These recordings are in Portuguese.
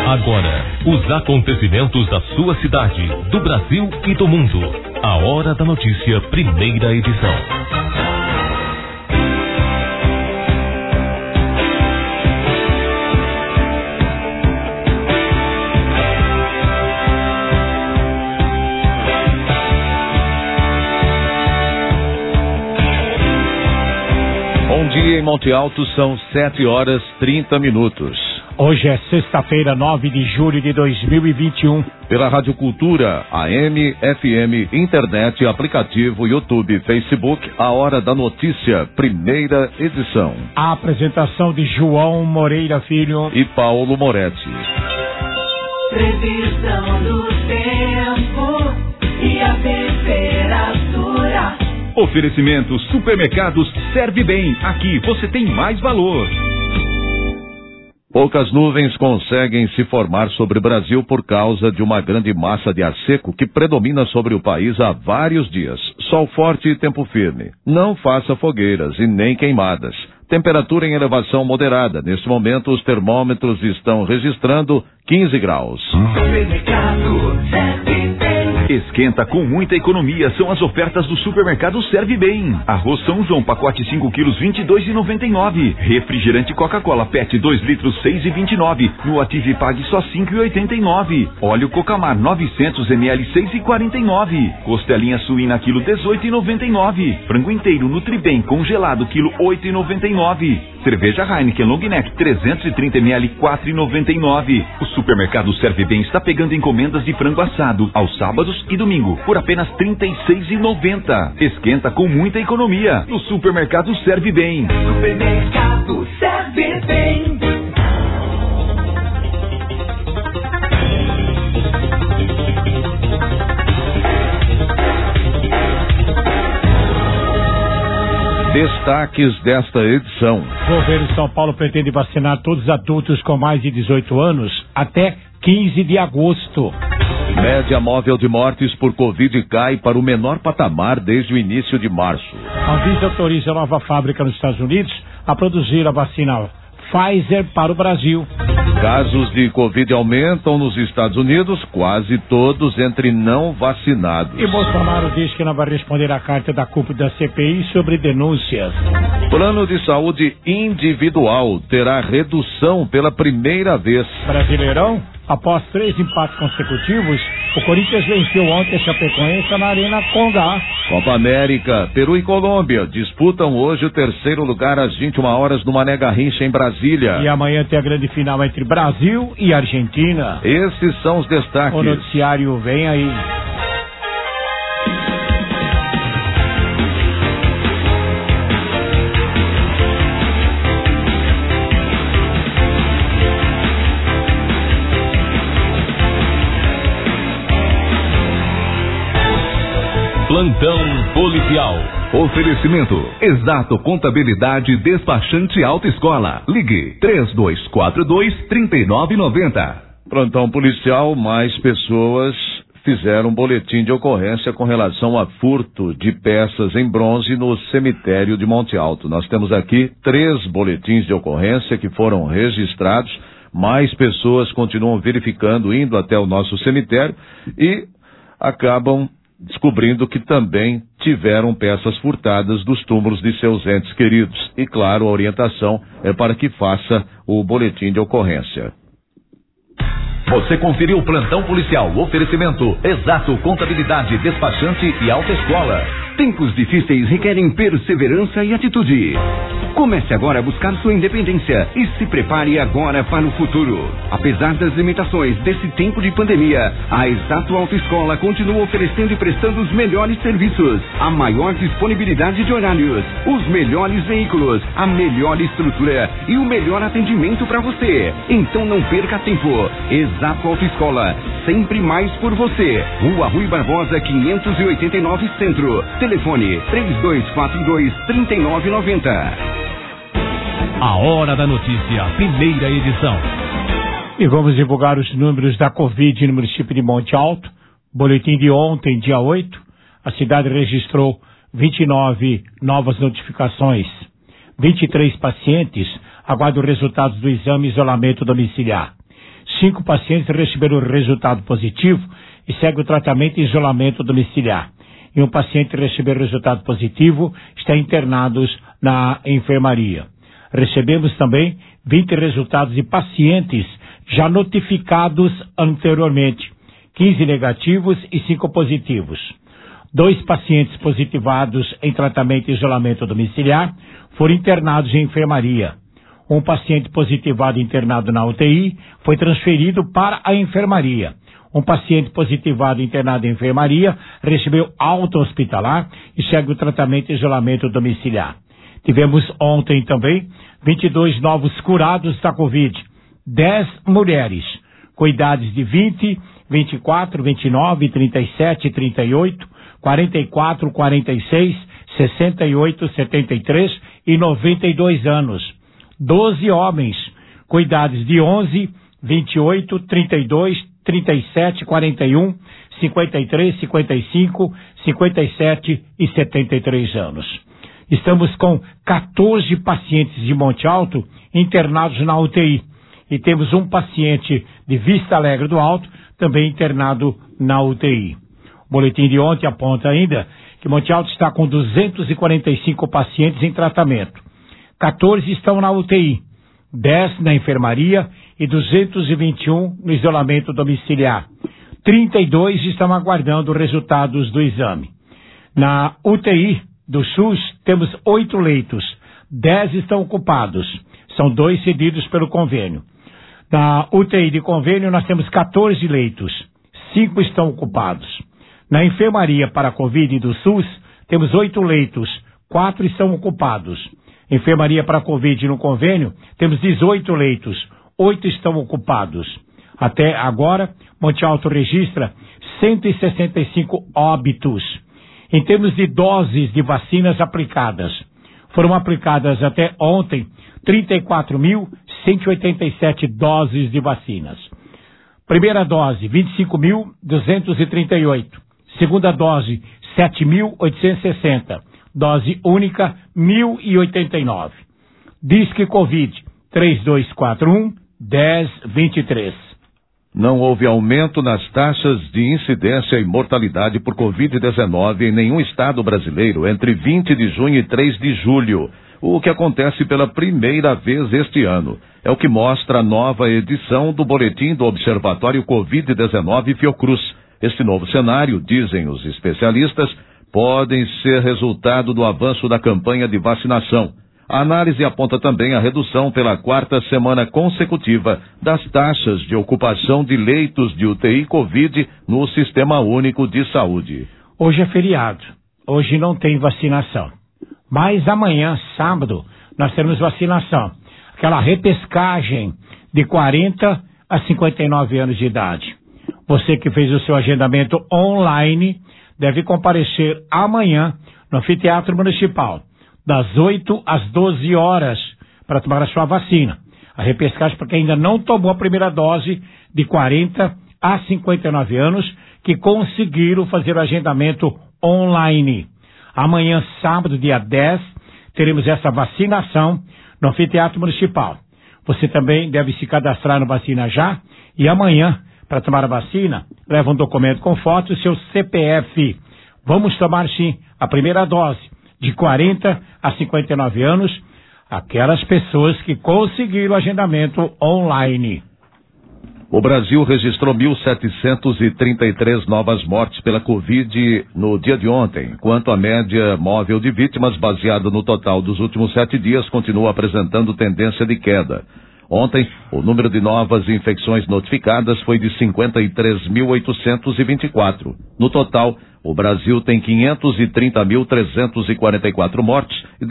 Agora, os acontecimentos da sua cidade, do Brasil e do mundo. A Hora da Notícia, primeira edição. Bom dia em Monte Alto, são 7h30. Hoje é sexta-feira, 9 de julho de 2021. Pela Rádio Cultura, AM, FM, internet, aplicativo, YouTube, Facebook, a Hora da Notícia, primeira edição. A apresentação de João Moreira Filho e Paulo Moretti. Previsão do tempo e a temperatura. Oferecimento Supermercados Serve Bem. Aqui você tem mais valor. Poucas nuvens conseguem se formar sobre o Brasil por causa de uma grande massa de ar seco que predomina sobre o país há vários dias. Sol forte e tempo firme. Não faça fogueiras e nem queimadas. Temperatura em elevação moderada. Neste momento, os termômetros estão registrando 15 graus. Supermercado Serve Bem. Esquenta com muita economia, são as ofertas do Supermercado Serve Bem. Arroz São João, pacote 5 quilos, R$22,99. Refrigerante Coca-Cola, PET 2 litros, R$6,29. No Ative Pague, só R$5,89. Óleo Cocamar, 900 ml, R$6,49. Costelinha suína, quilo, R$18,99. Frango inteiro Nutribem, congelado, quilo, R$8,99. Cerveja Heineken Long Neck, 330 ml, R$4,99. O Supermercado Serve Bem está pegando encomendas de frango assado aos sábados e domingo por apenas R$36,90. Esquenta com muita economia. No Supermercado Serve Bem. Supermercado Serve Bem. Destaques desta edição. O governo de São Paulo pretende vacinar todos os adultos com mais de 18 anos até 15 de agosto. Média móvel de mortes por Covid cai para o menor patamar desde o início de março. A Anvisa autoriza a nova fábrica nos Estados Unidos a produzir a vacina Pfizer para o Brasil. Casos de Covid aumentam nos Estados Unidos, quase todos entre não vacinados. E Bolsonaro diz que não vai responder à carta da cúpula da CPI sobre denúncias. Plano de saúde individual terá redução pela primeira vez. Brasileirão, após 3 empates consecutivos, o Corinthians venceu ontem a Chapecoense na Arena Condá. Copa América, Peru e Colômbia disputam hoje o terceiro lugar às 21 horas no Mané Garrincha, em Brasília. E amanhã tem a grande final entre Brasil e Argentina. Esses são os destaques. O noticiário vem aí. Plantão policial. Oferecimento Exato Contabilidade Despachante Autoescola. Ligue 3242-3990. Plantão policial, mais pessoas fizeram um boletim de ocorrência com relação a furto de peças em bronze no cemitério de Monte Alto. Nós temos aqui 3 boletins de ocorrência que foram registrados. Mais pessoas continuam verificando, indo até o nosso cemitério e acabam descobrindo que também tiveram peças furtadas dos túmulos de seus entes queridos. E, claro, a orientação é para que faça o boletim de ocorrência. Você conferiu o Plantão Policial. Oferecimento Exato Contabilidade Despachante e Autoescola. Tempos difíceis requerem perseverança e atitude. Comece agora a buscar sua independência e se prepare agora para o futuro. Apesar das limitações desse tempo de pandemia, a Exato Autoescola continua oferecendo e prestando os melhores serviços, a maior disponibilidade de horários, os melhores veículos, a melhor estrutura e o melhor atendimento para você. Então não perca tempo. Exato Autoescola, sempre mais por você. Rua Rui Barbosa, 589 Centro. Telefone 3242-3990. A Hora da Notícia, primeira edição. E vamos divulgar os números da Covid no município de Monte Alto. Boletim de ontem, dia 8, a cidade registrou 29 novas notificações. 23 pacientes aguardam resultados do exame e isolamento domiciliar. 5 pacientes receberam resultado positivo e segue o tratamento em isolamento domiciliar. E um paciente recebeu resultado positivo, está internados na enfermaria. Recebemos também 20 resultados de pacientes já notificados anteriormente, 15 negativos e 5 positivos. 2 pacientes positivados em tratamento em isolamento domiciliar foram internados em enfermaria. Um paciente positivado internado na UTI foi transferido para a enfermaria. Um paciente positivado internado em enfermaria recebeu alta hospitalar e segue o tratamento em isolamento domiciliar. Tivemos ontem também 22 novos curados da Covid. 10 mulheres com idades de 20, 24, 29, 37, 38, 44, 46, 68, 73 e 92 anos. 12 homens com idades de 11, 28, 32, 37, 41, 53, 55, 57 e 73 anos. Estamos com 14 pacientes de Monte Alto internados na UTI. E temos um paciente de Vista Alegre do Alto também internado na UTI. O boletim de ontem aponta ainda que Monte Alto está com 245 pacientes em tratamento. 14 estão na UTI, 10 na enfermaria e 221 no isolamento domiciliar. 32 estão aguardando resultados do exame. Na UTI do SUS temos 8 leitos, 10 estão ocupados, são 2 cedidos pelo convênio. Na UTI de convênio nós temos 14 leitos, 5 estão ocupados. Na enfermaria para a Covid do SUS temos 8 leitos, 4 estão ocupados. Enfermaria para a Covid no convênio temos 18 leitos, 8 estão ocupados. Até agora, Monte Alto registra 165 óbitos. Em termos de doses de vacinas aplicadas, foram aplicadas até ontem 34.187 doses de vacinas. Primeira dose, 25.238. Segunda dose, 7.860. Dose única, 1.089. Disque Covid, 3241-1023. Não houve aumento nas taxas de incidência e mortalidade por Covid-19 em nenhum estado brasileiro entre 20 de junho e 3 de julho, o que acontece pela primeira vez este ano. É o que mostra a nova edição do Boletim do Observatório Covid-19 Fiocruz. Este novo cenário, dizem os especialistas, podem ser resultado do avanço da campanha de vacinação. A análise aponta também a redução pela 4ª semana consecutiva das taxas de ocupação de leitos de UTI Covid no Sistema Único de Saúde. Hoje é feriado, hoje não tem vacinação. Mas amanhã, sábado, nós teremos vacinação. Aquela repescagem de 40 a 59 anos de idade. Você que fez o seu agendamento online deve comparecer amanhã no Anfiteatro Municipal, das 8 às 12 horas, para tomar a sua vacina. A repescagem para quem ainda não tomou a primeira dose de 40 a 59 anos, que conseguiram fazer o agendamento online. Amanhã, sábado, dia 10, teremos essa vacinação no Anfiteatro Municipal. Você também deve se cadastrar no Vacina Já e amanhã, para tomar a vacina, leva um documento com foto e seu CPF. Vamos tomar, sim, a primeira dose de 40 a 59 anos, aquelas pessoas que conseguiram o agendamento online. O Brasil registrou 1.733 novas mortes pela Covid no dia de ontem, enquanto a média móvel de vítimas, baseada no total dos últimos 7 dias, continua apresentando tendência de queda. Ontem, o número de novas infecções notificadas foi de 53.824. No total, o Brasil tem 530.344 mortes e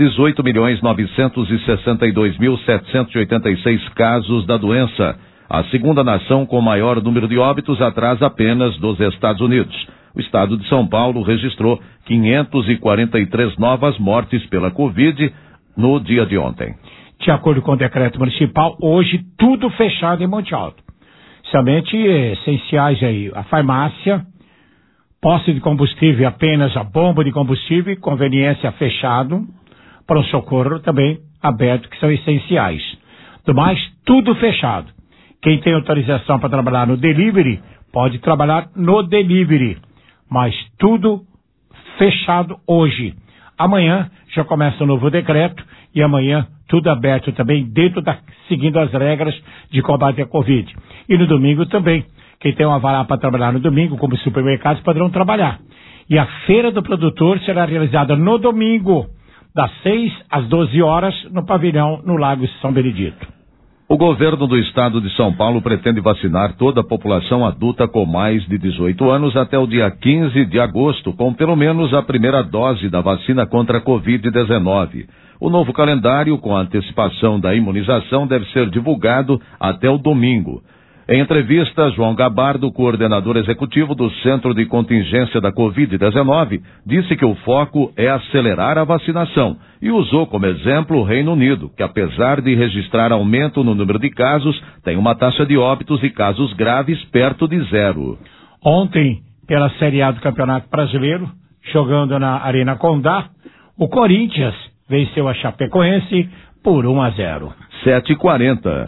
18.962.786 casos da doença. A segunda nação com maior número de óbitos, atrás apenas dos Estados Unidos. O estado de São Paulo registrou 543 novas mortes pela Covid no dia de ontem. De acordo com o decreto municipal, hoje tudo fechado em Monte Alto. Somente essenciais aí, a farmácia, posto de combustível, apenas a bomba de combustível, conveniência fechado, para o socorro também aberto, que são essenciais. Do mais, tudo fechado. Quem tem autorização para trabalhar no delivery, pode trabalhar no delivery. Mas tudo fechado hoje. Amanhã já começa o novo decreto e amanhã tudo aberto também, seguindo as regras de combate à Covid. E no domingo também. Quem tem uma vaga para trabalhar no domingo, como os supermercados, poderão trabalhar. E a Feira do Produtor será realizada no domingo, das 6 às 12 horas, no pavilhão, no Lago São Benedito. O governo do estado de São Paulo pretende vacinar toda a população adulta com mais de 18 anos até o dia 15 de agosto, com pelo menos a primeira dose da vacina contra a Covid-19. O novo calendário, com a antecipação da imunização, deve ser divulgado até o domingo. Em entrevista, João Gabardo, coordenador executivo do Centro de Contingência da Covid-19, disse que o foco é acelerar a vacinação e usou como exemplo o Reino Unido, que apesar de registrar aumento no número de casos, tem uma taxa de óbitos e casos graves perto de zero. Ontem, pela Série A do Campeonato Brasileiro, jogando na Arena Condá, o Corinthians venceu a Chapecoense por 1-0. 7h40.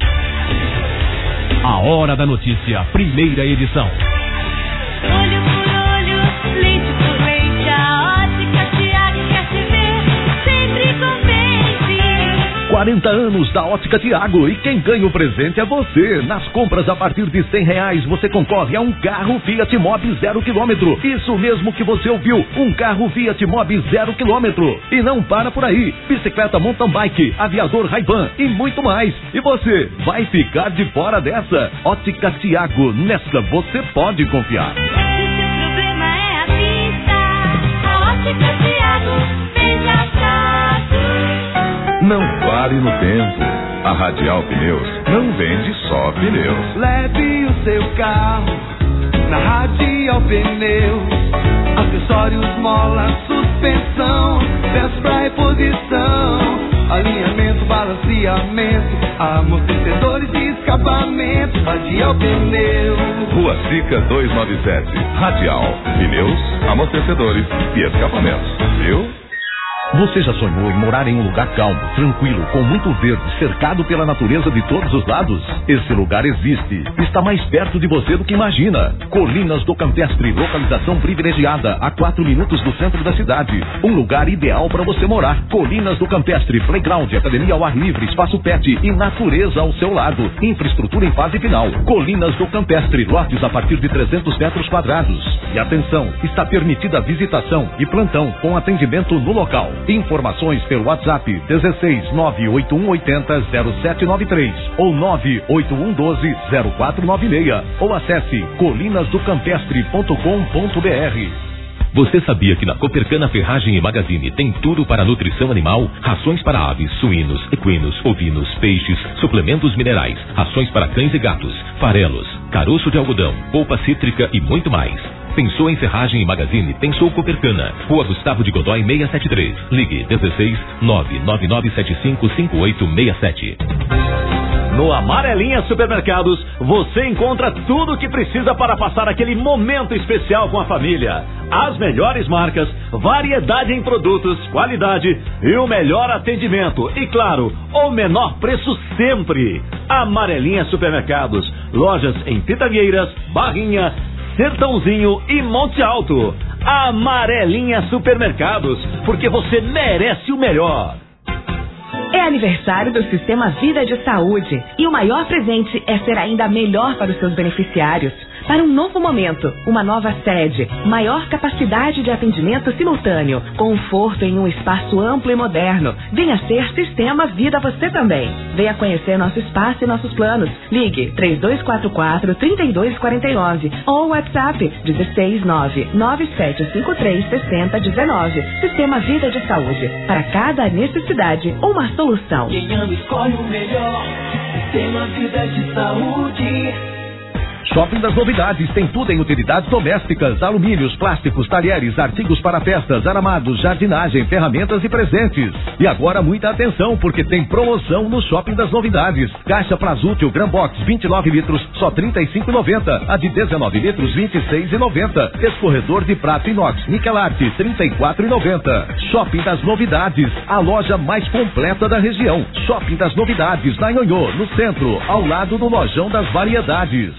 A Hora da Notícia, primeira edição. Olho por olho, leite por leite, a Ótica Tiago quer te ver, sempre contente. 40 anos da Ótica Tiago e quem ganha o presente é você. Nas compras a partir de R$100 você concorre a um carro Fiat Mobi 0 km. Isso mesmo que você ouviu, um carro Fiat Mobi 0 km. E não para por aí, bicicleta mountain bike, aviador Ray-Ban e muito mais. E você vai ficar de fora dessa. Ótica Tiago, nessa você pode confiar. Se o seu problema é a vista, a Ótica Tiago vem já chato. Não pare no tempo. A Radial Pneus não vende só pneus. Leve o seu carro na Radial Pneus. Acessórios, mola, suspensão, peças pra reposição, alinhamento, balanceamento, amortecedores e escapamento. Radial Pneus. Rua Sica 297. Radial Pneus, amortecedores e escapamentos. Viu? Você já sonhou em morar em um lugar calmo, tranquilo, com muito verde, cercado pela natureza de todos os lados? Esse lugar existe. Está mais perto de você do que imagina. Colinas do Campestre, localização privilegiada, a 4 minutos do centro da cidade. Um lugar ideal para você morar. Colinas do Campestre, playground, academia ao ar livre, espaço pet e natureza ao seu lado. Infraestrutura em fase final. Colinas do Campestre, lotes a partir de 300 metros quadrados. E atenção, está permitida a visitação e plantão com atendimento no local. Informações pelo WhatsApp 16 98180 0793 ou 98112 0496 ou acesse colinasdocampestre.com.br. Você sabia que na Copercana Ferragem e Magazine tem tudo para nutrição animal? Rações para aves, suínos, equinos, ovinos, peixes, suplementos minerais, rações para cães e gatos, farelos, caroço de algodão, polpa cítrica e muito mais. Pensou em Ferragem e Magazine? Pensou Copercana. Rua Gustavo de Godoy 673. Ligue 16 999755867. No Amarelinha Supermercados, você encontra tudo o que precisa para passar aquele momento especial com a família. As melhores marcas, variedade em produtos, qualidade e o melhor atendimento. E claro, o menor preço sempre. Amarelinha Supermercados. Lojas em Pitangueiras, Barrinha, Sertãozinho e Monte Alto. Amarelinha Supermercados, porque você merece o melhor. É aniversário do Sistema Vida de Saúde e o maior presente é ser ainda melhor para os seus beneficiários. Para um novo momento, uma nova sede, maior capacidade de atendimento simultâneo, conforto em um espaço amplo e moderno. Venha ser Sistema Vida você também. Venha conhecer nosso espaço e nossos planos. Ligue 3244-3249 ou WhatsApp 16997536019. Sistema Vida de Saúde. Para cada necessidade, uma solução. Quem ama escolhe o melhor. Sistema Vida de Saúde. Shopping das Novidades tem tudo em utilidades domésticas, alumínios, plásticos, talheres, artigos para festas, aramados, jardinagem, ferramentas e presentes. E agora muita atenção, porque tem promoção no Shopping das Novidades. Caixa Prazútil Gran Box 29 litros, só R$ 35,90. A de 19 litros, R$ 26,90. Escorredor de prato inox Nickel Art, R$ 34,90. Shopping das Novidades, a loja mais completa da região. Shopping das Novidades, na Nhonhô, no centro, ao lado do Lojão das Variedades.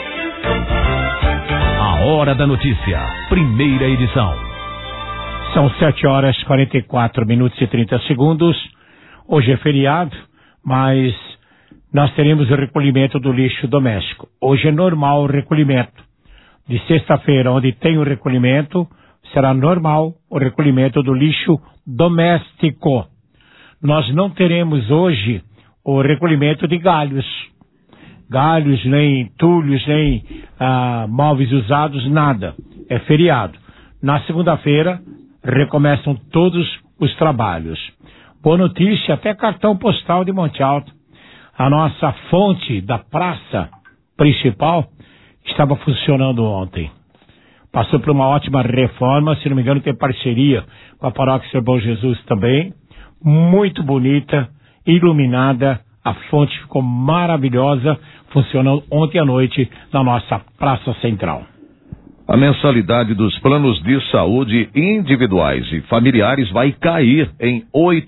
A Hora da Notícia, primeira edição. São 7h44 e 30 segundos. Hoje é feriado, mas nós teremos o recolhimento do lixo doméstico. Hoje é normal o recolhimento. De sexta-feira, onde tem o recolhimento, será normal o recolhimento do lixo doméstico. Nós não teremos hoje o recolhimento de galhos, nem entulhos, nem móveis usados, nada. É feriado. Na segunda-feira, recomeçam todos os trabalhos. Boa notícia, até cartão postal de Monte Alto. A nossa fonte da praça principal estava funcionando ontem. Passou por uma ótima reforma, se não me engano tem parceria com a Paróquia São Bom Jesus também. Muito bonita, iluminada, a fonte ficou maravilhosa, funcionando ontem à noite na nossa Praça Central. A mensalidade dos planos de saúde individuais e familiares vai cair em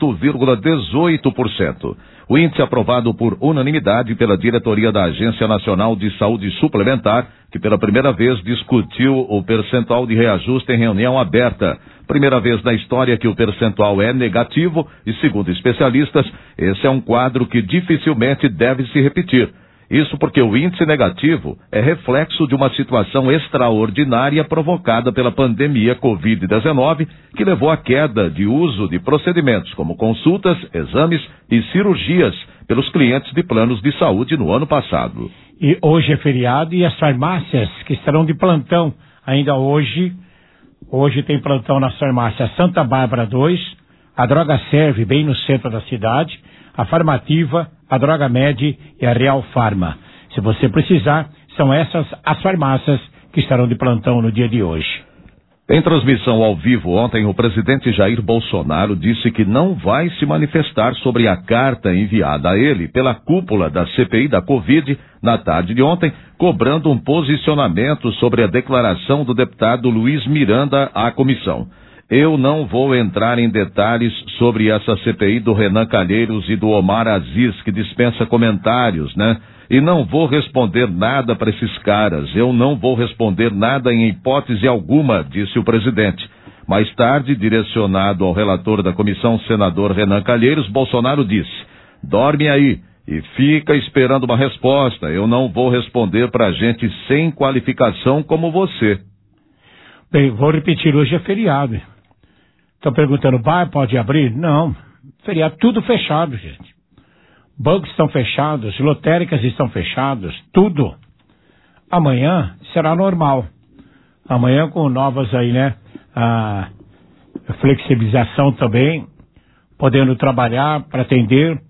8,18%. O índice aprovado por unanimidade pela diretoria da Agência Nacional de Saúde Suplementar, que pela primeira vez discutiu o percentual de reajuste em reunião aberta. Primeira vez na história que o percentual é negativo e, segundo especialistas, esse é um quadro que dificilmente deve se repetir. Isso porque o índice negativo é reflexo de uma situação extraordinária provocada pela pandemia Covid-19, que levou à queda de uso de procedimentos como consultas, exames e cirurgias pelos clientes de planos de saúde no ano passado. E hoje é feriado e as farmácias que estarão de plantão ainda hoje tem plantão nas farmácias Santa Bárbara 2, a Droga Serve bem no centro da cidade, a Farmativa, a Droga Med e a Real Farma. Se você precisar, são essas as farmácias que estarão de plantão no dia de hoje. Em transmissão ao vivo ontem, o presidente Jair Bolsonaro disse que não vai se manifestar sobre a carta enviada a ele pela cúpula da CPI da Covid na tarde de ontem, cobrando um posicionamento sobre a declaração do deputado Luiz Miranda à comissão. Eu não vou entrar em detalhes sobre essa CPI do Renan Calheiros e do Omar Aziz, que dispensa comentários, né? E não vou responder nada para esses caras. Eu não vou responder nada em hipótese alguma, disse o presidente. Mais tarde, direcionado ao relator da comissão, senador Renan Calheiros, Bolsonaro disse: dorme aí e fica esperando uma resposta. Eu não vou responder para gente sem qualificação como você. Bem, vou repetir, hoje é feriado. Estão perguntando, bar pode abrir? Não, feriado tudo fechado, gente. Bancos estão fechados, lotéricas estão fechadas, tudo. Amanhã será normal. Amanhã com novas aí, né? A flexibilização também, podendo trabalhar para atender.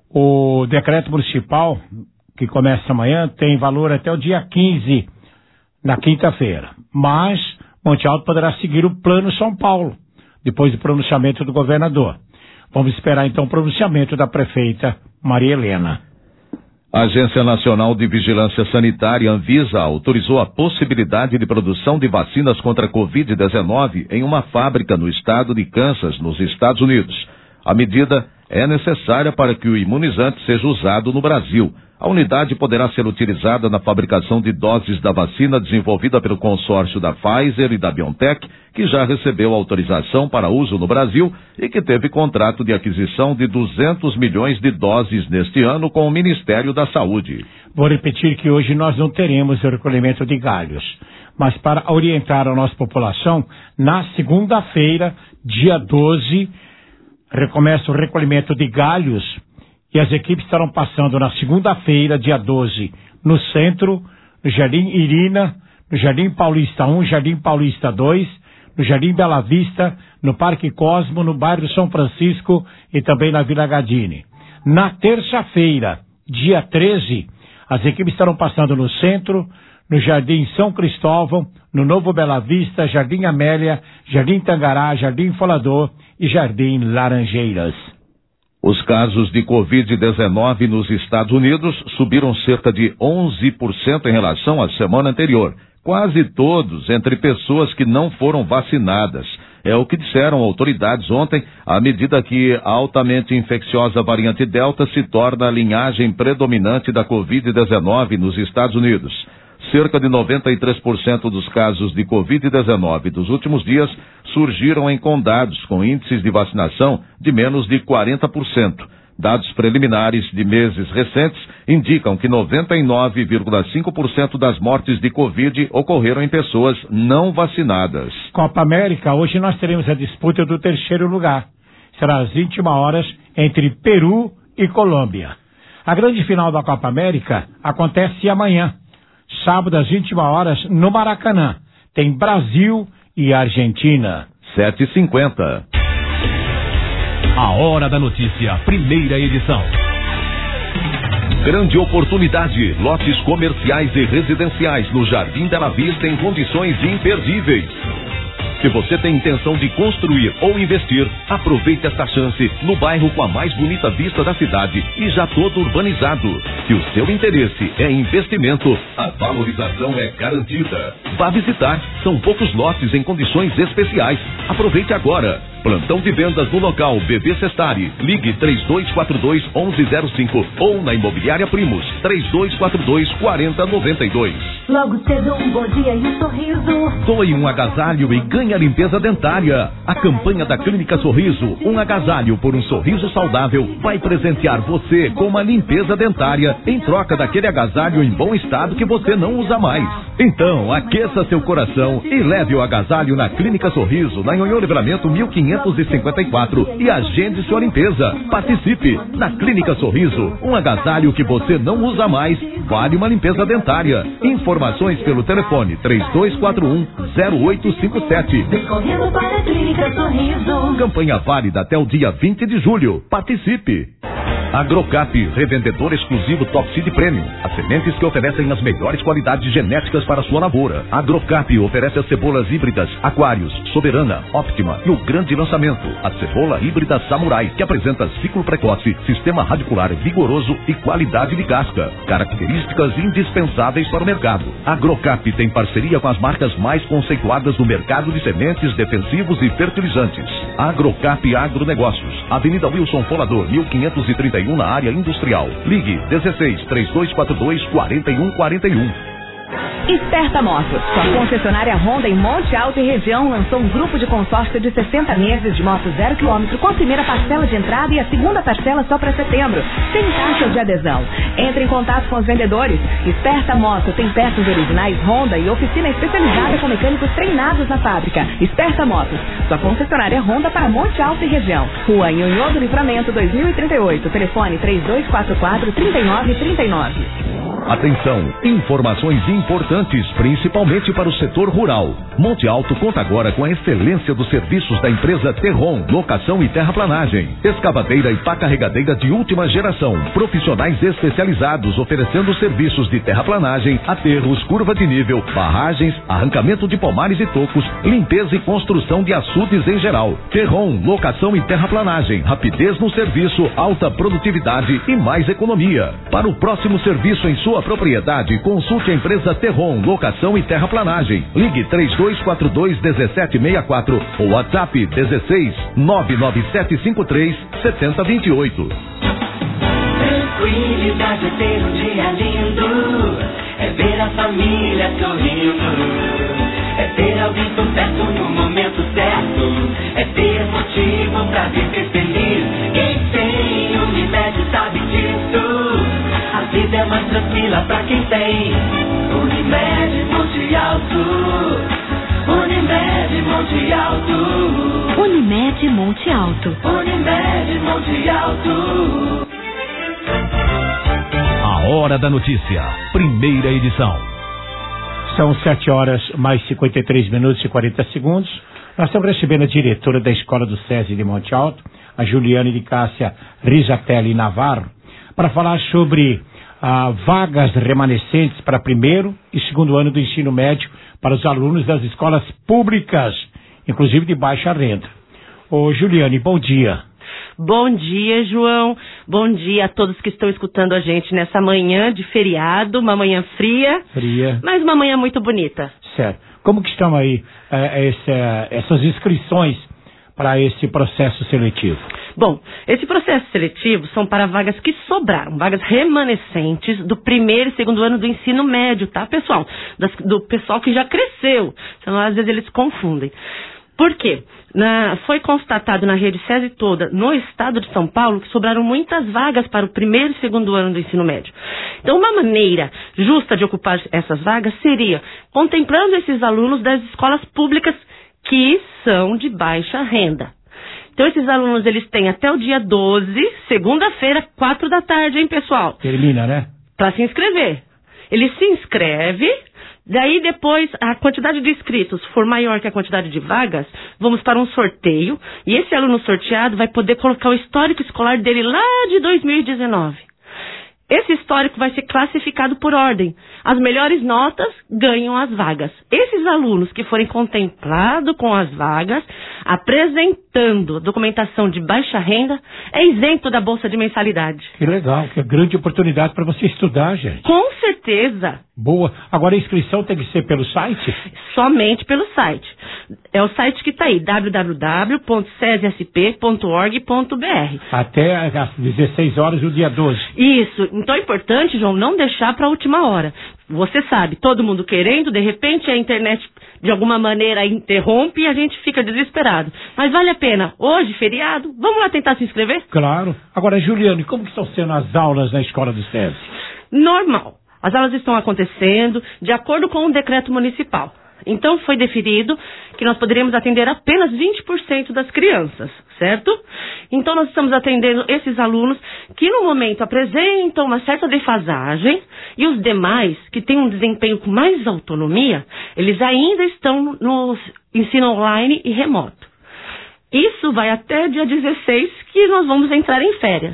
O decreto municipal, que começa amanhã, tem valor até o dia 15, na quinta-feira. Mas Monte Alto poderá seguir o Plano São Paulo, depois do pronunciamento do governador. Vamos esperar então o pronunciamento da prefeita Maria Helena. A Agência Nacional de Vigilância Sanitária, Anvisa, autorizou a possibilidade de produção de vacinas contra a Covid-19 em uma fábrica no estado de Kansas, nos Estados Unidos. A medida é necessária para que o imunizante seja usado no Brasil. A unidade poderá ser utilizada na fabricação de doses da vacina desenvolvida pelo consórcio da Pfizer e da BioNTech, que já recebeu autorização para uso no Brasil e que teve contrato de aquisição de 200 milhões de doses neste ano com o Ministério da Saúde. Vou repetir que hoje nós não teremos o recolhimento de galhos, mas para orientar a nossa população, na segunda-feira, dia 12, recomeça o recolhimento de galhos. E as equipes estarão passando na segunda-feira, dia 12, no centro, no Jardim Irina, no Jardim Paulista 1, Jardim Paulista 2, no Jardim Bela Vista, no Parque Cosmo, no bairro São Francisco e também na Vila Gadini. Na terça-feira, dia 13, as equipes estarão passando no centro, no Jardim São Cristóvão, no Novo Bela Vista, Jardim Amélia, Jardim Tangará, Jardim Folador e Jardim Laranjeiras. Os casos de Covid-19 nos Estados Unidos subiram cerca de 11% em relação à semana anterior, quase todos entre pessoas que não foram vacinadas. É o que disseram autoridades ontem, à medida que a altamente infecciosa variante Delta se torna a linhagem predominante da Covid-19 nos Estados Unidos. Cerca de 93% dos casos de Covid-19 dos últimos dias surgiram em condados com índices de vacinação de menos de 40%. Dados preliminares de meses recentes indicam que 99,5% das mortes de Covid ocorreram em pessoas não vacinadas. Copa América, hoje nós teremos a disputa do terceiro lugar. Será às 21 horas entre Peru e Colômbia. A grande final da Copa América acontece amanhã, sábado às 21 horas, no Maracanã. Tem Brasil e Argentina. 7h50. A Hora da Notícia, primeira edição. Grande oportunidade, lotes comerciais e residenciais no Jardim Bela Vista em condições imperdíveis. Se você tem intenção de construir ou investir, aproveite esta chance no bairro com a mais bonita vista da cidade e já todo urbanizado. Se o seu interesse é investimento, a valorização é garantida. Vá visitar, são poucos lotes em condições especiais. Aproveite agora. Plantão de vendas no local BB Sestari. Ligue 3242-1105 ou na Imobiliária Primos 3242-4092. Logo cedo um bom dia e um sorriso. Doe um agasalho e ganhe a limpeza dentária. A campanha da Clínica Sorriso, um agasalho por um sorriso saudável, vai presentear você com uma limpeza dentária em troca daquele agasalho em bom estado que você não usa mais. Então, aqueça seu coração e leve o agasalho na Clínica Sorriso, na Nhonhô Livramento 1554 e agende sua limpeza. Participe! Na Clínica Sorriso, um agasalho que você não usa mais, vale uma limpeza dentária. Informações pelo telefone 3241-0857. Correndo para a Clínica Sorriso. Campanha válida até o dia 20 de julho. Participe! Agrocap, revendedor exclusivo Top Seed Premium. As sementes que oferecem as melhores qualidades genéticas para sua lavoura. Agrocap oferece as cebolas híbridas Aquários, Soberana, Optima e o grande lançamento, a cebola híbrida Samurai, que apresenta ciclo precoce, sistema radicular vigoroso e qualidade de casca. Características indispensáveis para o mercado. Agrocap tem parceria com as marcas mais conceituadas do mercado de sementes, defensivos e fertilizantes. Agrocap Agronegócios, Avenida Wilson Folador, 1531, na área industrial. Ligue 16-3242-4141. Esperta Motos, sua concessionária Honda em Monte Alto e região, lançou um grupo de consórcio de 60 meses de moto 0 km com a primeira parcela de entrada e a segunda parcela só para setembro, sem taxa de adesão. Entre em contato com os vendedores. Esperta Moto tem peças originais Honda e oficina especializada com mecânicos treinados na fábrica. Esperta Motos, sua concessionária Honda para Monte Alto e região. Rua Nhonhô do Livramento 2038, telefone 3244-3939. Atenção, informações importantes, principalmente para o setor rural. Monte Alto conta agora com a excelência dos serviços da empresa Terron, locação e terraplanagem, escavadeira e pá carregadeira de última geração, profissionais especializados oferecendo serviços de terraplanagem, aterros, curva de nível, barragens, arrancamento de pomares e tocos, limpeza e construção de açudes em geral. Terron, locação e terraplanagem, rapidez no serviço, alta produtividade e mais economia. Para o próximo serviço em sua propriedade, consulte a empresa Terron, locação e terraplanagem. Ligue 3242-1764 ou WhatsApp 16-99753-7028. Tranquilidade é ter um dia lindo, é ver a família sorrindo, é ter alguém por perto no momento certo, é ter motivo pra viver feliz. Quem tem Unimed sabe disso, a vida é mais tranquila pra quem tem Unimed Monte Alto. Unimed Monte Alto. Unimed Monte Alto. Unimed Monte Alto. A Hora da Notícia, primeira edição. São 7 horas mais 53 minutos e 40 segundos. Nós estamos recebendo a diretora da Escola do SESI de Monte Alto, a Juliane de Cássia Rizatelli Navarro, para falar sobre vagas remanescentes para primeiro e segundo ano do ensino médio para os alunos das escolas públicas, inclusive de baixa renda. Ô Juliane, bom dia. Bom dia, João. Bom dia a todos que estão escutando a gente nessa manhã de feriado, uma manhã fria, mas uma manhã muito bonita. Certo. Como que estão aí essas inscrições para esse processo seletivo? Bom, esse processo seletivo são para vagas que sobraram, vagas remanescentes do primeiro e segundo ano do ensino médio, tá, pessoal? Do pessoal que já cresceu, senão às vezes eles confundem. Por quê? Foi constatado na rede SESI toda, no estado de São Paulo, que sobraram muitas vagas para o primeiro e segundo ano do ensino médio. Então, uma maneira justa de ocupar essas vagas seria contemplando esses alunos das escolas públicas que são de baixa renda. Então, esses alunos, eles têm até o dia 12, segunda-feira, 4 da tarde, hein, pessoal? Termina, né? Para se inscrever. Ele se inscreve, daí depois a quantidade de inscritos for maior que a quantidade de vagas, vamos para um sorteio, e esse aluno sorteado vai poder colocar o histórico escolar dele lá de 2019. Esse histórico vai ser classificado por ordem. As melhores notas ganham as vagas. Esses alunos que forem contemplados com as vagas, apresentando documentação de baixa renda, é isento da bolsa de mensalidade. Que legal, que grande oportunidade para você estudar, gente. Com certeza. Boa. Agora a inscrição tem que ser pelo site? Somente pelo site. É o site que está aí, www.sesesp.org.br. Até às 16 horas do dia 12. Isso. Então é importante, João, não deixar para a última hora. Você sabe, todo mundo querendo, de repente a internet de alguma maneira interrompe e a gente fica desesperado. Mas vale a pena. Hoje, feriado, vamos lá tentar se inscrever? Claro. Agora, Juliane, como que estão sendo as aulas na escola do SESI? Normal. As aulas estão acontecendo de acordo com o decreto municipal. Então, foi definido que nós poderíamos atender apenas 20% das crianças, certo? Então, nós estamos atendendo esses alunos que, no momento, apresentam uma certa defasagem e os demais, que têm um desempenho com mais autonomia, eles ainda estão no ensino online e remoto. Isso vai até dia 16, que nós vamos entrar em férias.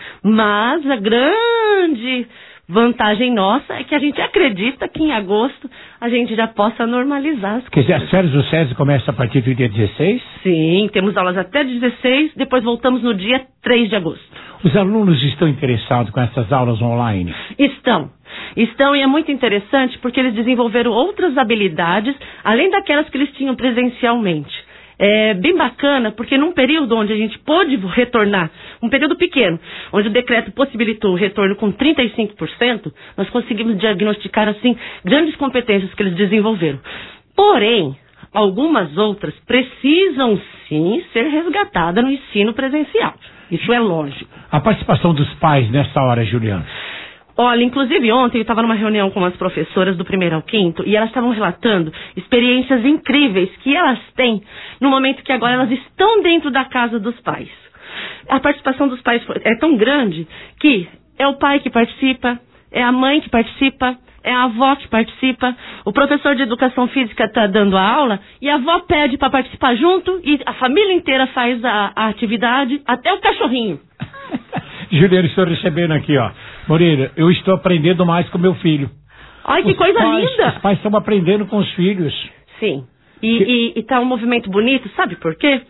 Mas a grande vantagem nossa é que a gente acredita que em agosto a gente já possa normalizar as coisas. Quer dizer, as férias do SESI começam a partir do dia 16? Sim, temos aulas até 16, depois voltamos no dia 3 de agosto. Os alunos estão interessados com essas aulas online? Estão, e é muito interessante porque eles desenvolveram outras habilidades, além daquelas que eles tinham presencialmente. É bem bacana, porque num período onde a gente pôde retornar, um período pequeno, onde o decreto possibilitou o retorno com 35%, nós conseguimos diagnosticar, assim, grandes competências que eles desenvolveram. Porém, algumas outras precisam, sim, ser resgatadas no ensino presencial. Isso é lógico. A participação dos pais nessa hora, Juliana? Olha, inclusive ontem eu estava numa reunião com as professoras do 1º ao 5º e elas estavam relatando experiências incríveis que elas têm no momento que agora elas estão dentro da casa dos pais. A participação dos pais é tão grande que é o pai que participa, é a mãe que participa, é a avó que participa, o professor de educação física está dando a aula e a avó pede para participar junto e a família inteira faz a atividade, até o cachorrinho. Juliana, estou recebendo aqui, ó. Moreira, eu estou aprendendo mais com meu filho. Ai, que coisa linda! Os pais estão aprendendo com os filhos. Sim. E está um movimento bonito, sabe por quê?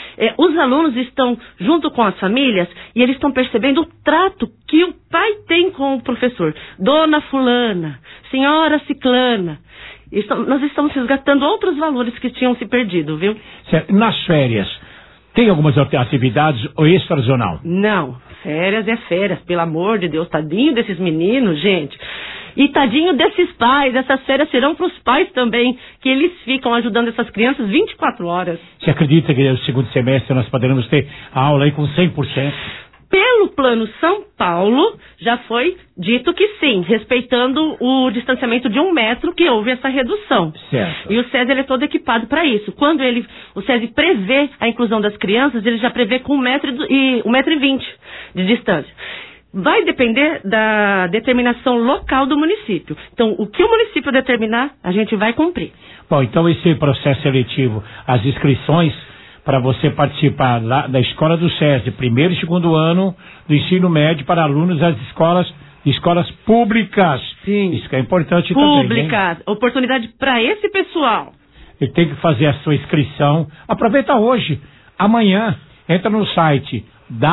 Os alunos estão junto com as famílias e eles estão percebendo o trato que o pai tem com o professor. Dona fulana, senhora ciclana. Nós estamos resgatando outros valores que tinham se perdido, viu? Certo. Nas férias, tem algumas atividades extras ou não? Não. Férias é férias, pelo amor de Deus, tadinho desses meninos, gente. E tadinho desses pais, essas férias serão para os pais também, que eles ficam ajudando essas crianças 24 horas. Você acredita que no segundo semestre nós poderemos ter a aula aí com 100%? Pelo Plano São Paulo, já foi dito que sim, respeitando o distanciamento de 1 metro, que houve essa redução. Certo. E o SESI ele é todo equipado para isso. Quando o SESI prevê a inclusão das crianças, ele já prevê com 1,20 m de distância. Vai depender da determinação local do município. Então, o que o município determinar, a gente vai cumprir. Bom, então esse processo seletivo, as inscrições para você participar lá da escola do SESI, 1º e 2º ano do ensino médio para alunos das escolas de escolas públicas. Sim. Isso que é importante também. Públicas. Oportunidade para esse pessoal. Ele tem que fazer a sua inscrição. Aproveita hoje. Amanhã, entra no site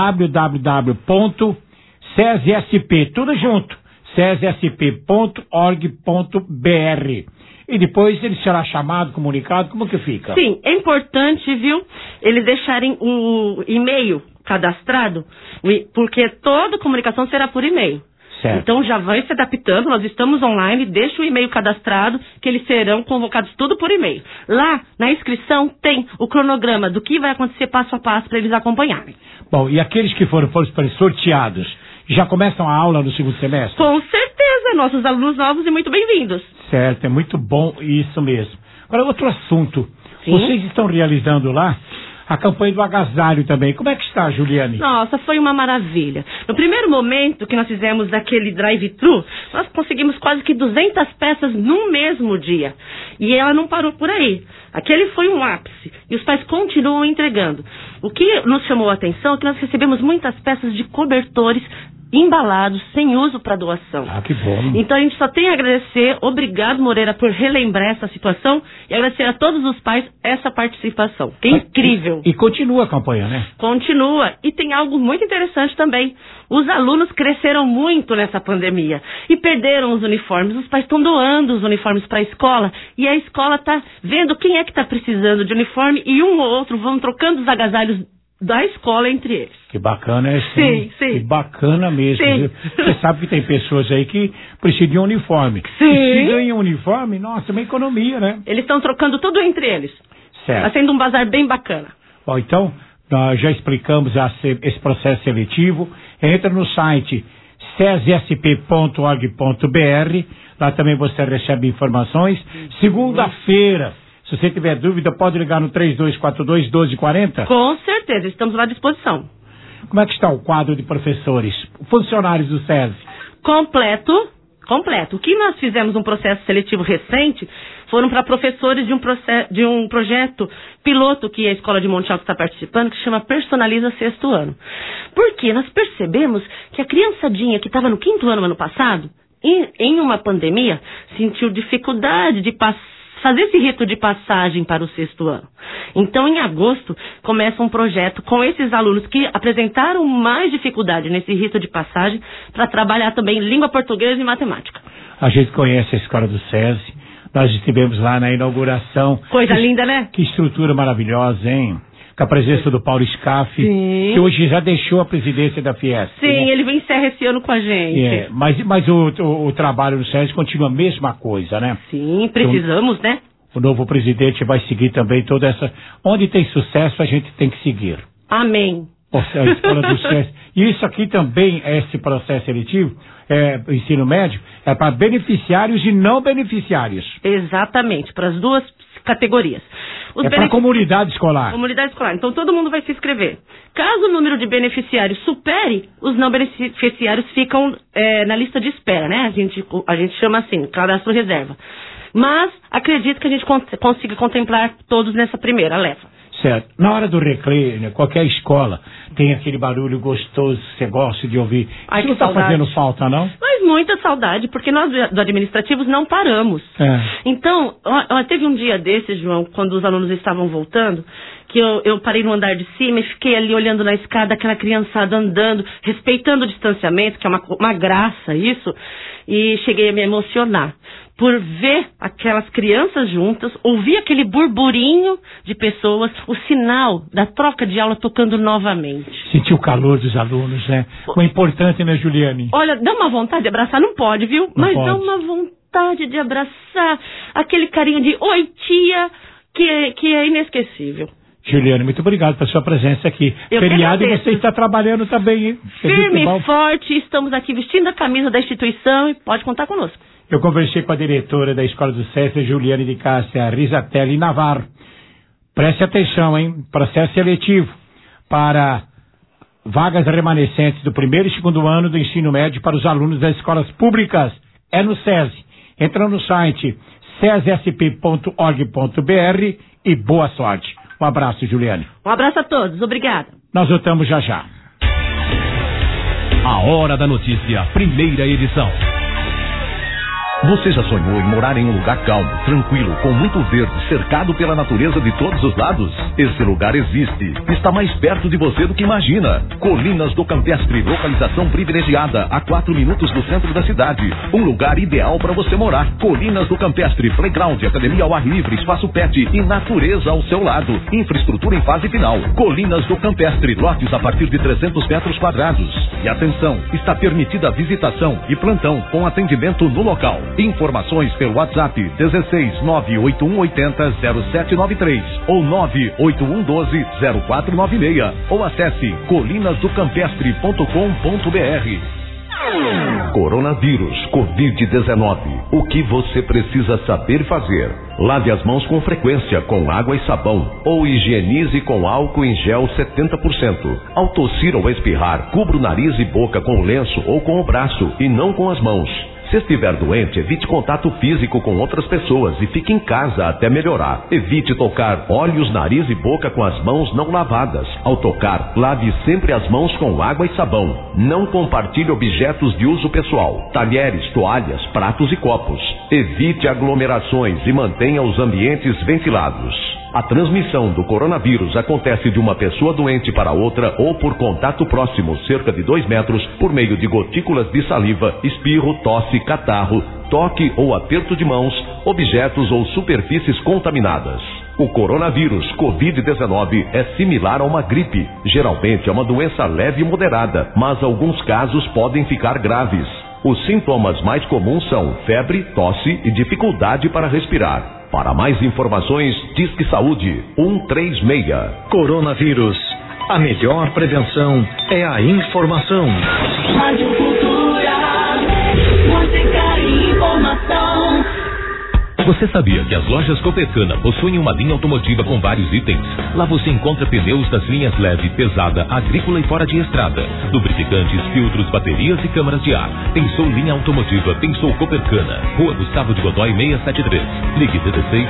www.cesesp, tudo junto, cesesp.org.br. E depois ele será chamado, comunicado, como que fica? Sim, é importante, viu, eles deixarem o e-mail cadastrado, porque toda comunicação será por e-mail. Certo. Então já vai se adaptando, nós estamos online, deixa o e-mail cadastrado, que eles serão convocados tudo por e-mail. Lá, na inscrição, tem o cronograma do que vai acontecer passo a passo para eles acompanharem. Bom, e aqueles que foram sorteados, já começam a aula no segundo semestre? Com certeza, nossos alunos novos e muito bem-vindos. Certo, é muito bom isso mesmo. Agora, outro assunto. Sim. Vocês estão realizando lá a campanha do agasalho também. Como é que está, Juliane? Nossa, foi uma maravilha. No primeiro momento que nós fizemos daquele drive-thru, nós conseguimos quase que 200 peças num mesmo dia. E ela não parou por aí. Aquele foi um ápice. E os pais continuam entregando. O que nos chamou a atenção é que nós recebemos muitas peças de cobertores embalados, sem uso para doação. Ah, que bom. Então a gente só tem a agradecer, obrigado Moreira por relembrar essa situação e agradecer a todos os pais essa participação. É incrível. E continua a campanha, né? Continua. E tem algo muito interessante também. Os alunos cresceram muito nessa pandemia e perderam os uniformes. Os pais estão doando os uniformes para a escola e a escola está vendo quem é que está precisando de uniforme e um ou outro vão trocando os agasalhos da escola entre eles. Que bacana, é sim. Que bacana mesmo. Sim. Viu? Você sabe que tem pessoas aí que precisam de um uniforme. Sim. E se ganham um uniforme, nossa, é uma economia, né? Eles estão trocando tudo entre eles. Certo. Está sendo um bazar bem bacana. Bom, então, nós já explicamos esse processo seletivo. Entra no site cesesp.org.br. Lá também você recebe informações. Segunda-feira, se você tiver dúvida, pode ligar no 3242-1240. Com certeza, estamos lá à disposição. Como é que está o quadro de professores, funcionários do SESI? Completo. O que nós fizemos um processo seletivo recente foram para professores de um projeto piloto que a Escola de Monte Alto está participando, que se chama Personaliza Sexto Ano. Por quê? Nós percebemos que a criançadinha que estava no quinto ano passado, em uma pandemia, sentiu dificuldade de fazer esse rito de passagem para o sexto ano. Então, em agosto, começa um projeto com esses alunos que apresentaram mais dificuldade nesse rito de passagem para trabalhar também língua portuguesa e matemática. A gente conhece a escola do SESI, nós estivemos lá na inauguração. Coisa linda, né? Que estrutura maravilhosa, hein? Com a presença do Paulo Scaff, que hoje já deixou a presidência da Fiesp. Sim, né? ele encerra esse ano com a gente. Mas o trabalho do SESI continua a mesma coisa, né? Sim, precisamos, né? O novo presidente vai seguir também toda essa... Onde tem sucesso, a gente tem que seguir. Amém. A escola do SESI. E isso aqui também, esse processo seletivo, ensino médio, é para beneficiários e não beneficiários. Exatamente, para as duas categorias. Para a comunidade escolar. Comunidade escolar. Então todo mundo vai se inscrever. Caso o número de beneficiários supere, os não beneficiários ficam na lista de espera, né? A gente chama assim, cadastro reserva. Mas acredito que a gente consiga contemplar todos nessa primeira leva. Certo. Na hora do recreio, né, qualquer escola tem aquele barulho gostoso que você gosta de ouvir. Ai, isso não está fazendo falta, não? Mas muita saudade, porque nós do administrativos não paramos. Então, teve um dia desses, João, quando os alunos estavam voltando, que eu parei no andar de cima e fiquei ali olhando na escada, aquela criançada andando, respeitando o distanciamento, que é uma graça isso, e cheguei a me emocionar por ver aquelas crianças juntas, ouvir aquele burburinho de pessoas, o sinal da troca de aula tocando novamente. Sentir o calor dos alunos, né? O importante, né, Juliane? Olha, dá uma vontade de abraçar, não pode, viu? Não Mas pode. dá uma vontade de abraçar, aquele carinho de oi tia, que é inesquecível. Juliane, muito obrigado pela sua presença aqui. Feriado e você está trabalhando também, hein? Firme e forte, estamos aqui vestindo a camisa da instituição e pode contar conosco. Eu conversei com a diretora da Escola do SESI, Juliane de Cássia Risatelli Navarro. Preste atenção, hein? Processo seletivo para vagas remanescentes do primeiro e segundo ano do ensino médio para os alunos das escolas públicas. É no SESI. Entra no site cesesp.org.br e boa sorte. Um abraço, Juliane. Um abraço a todos. Obrigada. Nós voltamos já já. A Hora da Notícia, primeira edição. Você já sonhou em morar em um lugar calmo, tranquilo, com muito verde, cercado pela natureza de todos os lados? Esse lugar existe. Está mais perto de você do que imagina. Colinas do Campestre, localização privilegiada, a 4 minutos do centro da cidade. Um lugar ideal para você morar. Colinas do Campestre, playground, academia ao ar livre, espaço pet e natureza ao seu lado. Infraestrutura em fase final. Colinas do Campestre, lotes a partir de 300 metros quadrados. E atenção, está permitida a visitação e plantão com atendimento no local. Informações pelo WhatsApp 16 98180 0793 ou 98112 0496 ou acesse colinasdocampestre.com.br. Coronavírus, Covid-19. O que você precisa saber fazer? Lave as mãos com frequência com água e sabão ou higienize com álcool em gel 70%. Ao tossir ou espirrar, cubra o nariz e boca com o lenço ou com o braço e não com as mãos. Se estiver doente, evite contato físico com outras pessoas e fique em casa até melhorar. Evite tocar olhos, nariz e boca com as mãos não lavadas. Ao tocar, lave sempre as mãos com água e sabão. Não compartilhe objetos de uso pessoal, talheres, toalhas, pratos e copos. Evite aglomerações e mantenha os ambientes ventilados. A transmissão do coronavírus acontece de uma pessoa doente para outra ou por contato próximo, cerca de 2 metros, por meio de gotículas de saliva, espirro, tosse, catarro, toque ou aperto de mãos, objetos ou superfícies contaminadas. O coronavírus Covid-19 é similar a uma gripe. Geralmente é uma doença leve e moderada, mas alguns casos podem ficar graves. Os sintomas mais comuns são febre, tosse e dificuldade para respirar. Para mais informações, Disque Saúde 136. Coronavírus. A melhor prevenção é a informação. Rádio Cultura, música e informação. Você sabia que as lojas Coppercana possuem uma linha automotiva com vários itens? Lá você encontra pneus das linhas leve, pesada, agrícola e fora de estrada, lubrificantes, filtros, baterias e câmaras de ar. Pensou linha automotiva, pensou Coppercana. Rua Gustavo de Godoy 673. Ligue 16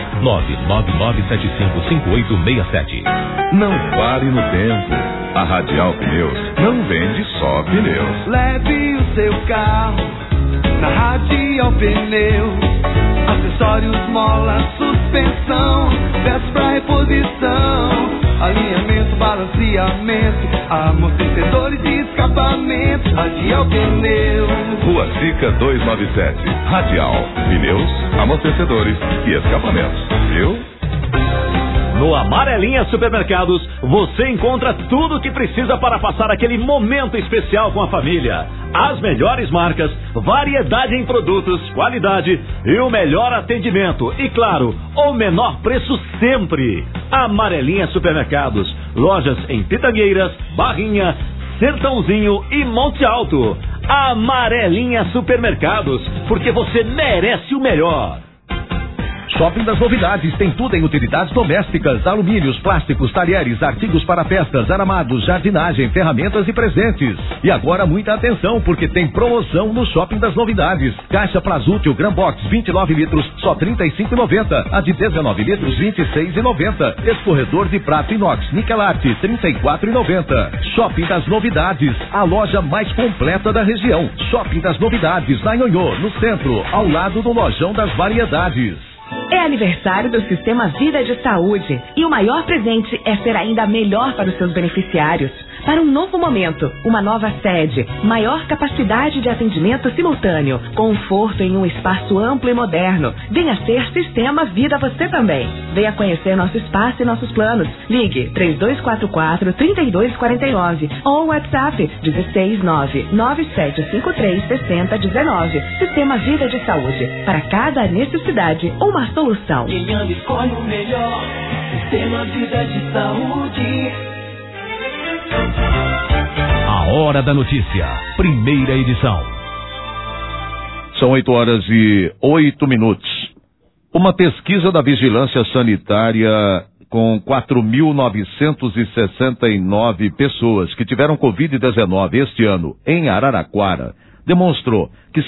999755867. Não pare no tempo. A Radial Pneus não vende só pneus. Leve o seu carro na Radial Pneus. Acessórios, mola, suspensão, peças pra reposição, alinhamento, balanceamento, amortecedores e escapamento. Radial Pneus. Rua Sica 297. Radial Pneus, amortecedores e escapamentos. Viu? No Amarelinha Supermercados, você encontra tudo o que precisa para passar aquele momento especial com a família. As melhores marcas, variedade em produtos, qualidade e o melhor atendimento. E claro, o menor preço sempre. Amarelinha Supermercados, lojas em Pitangueiras, Barrinha, Sertãozinho e Monte Alto. Amarelinha Supermercados, porque você merece o melhor. Shopping das Novidades tem tudo em utilidades domésticas, alumínios, plásticos, talheres, artigos para festas, aramados, jardinagem, ferramentas e presentes. E agora muita atenção, porque tem promoção no Shopping das Novidades. Caixa Plazútil Gran Box 29 litros, só R$ 35,90. A de 19 litros, R$ 26,90. Escorredor de prato inox Nikelarte, R$ 34,90. Shopping das Novidades, a loja mais completa da região. Shopping das Novidades, na Nhonhô, no centro, ao lado do Lojão das Variedades. É aniversário do Sistema Vida de Saúde e o maior presente é ser ainda melhor para os seus beneficiários. Para um novo momento, uma nova sede, maior capacidade de atendimento simultâneo, conforto em um espaço amplo e moderno. Venha ser Sistema Vida você também. Venha conhecer nosso espaço e nossos planos. Ligue 3244-3249 ou WhatsApp 16997536019. Sistema Vida de Saúde. Para cada necessidade, uma solução. Quem ama escolhe o melhor. Sistema Vida de Saúde. A Hora da Notícia, primeira edição. São 8h08. Uma pesquisa da Vigilância Sanitária com 4.969 pessoas que tiveram Covid-19 este ano em Araraquara demonstrou que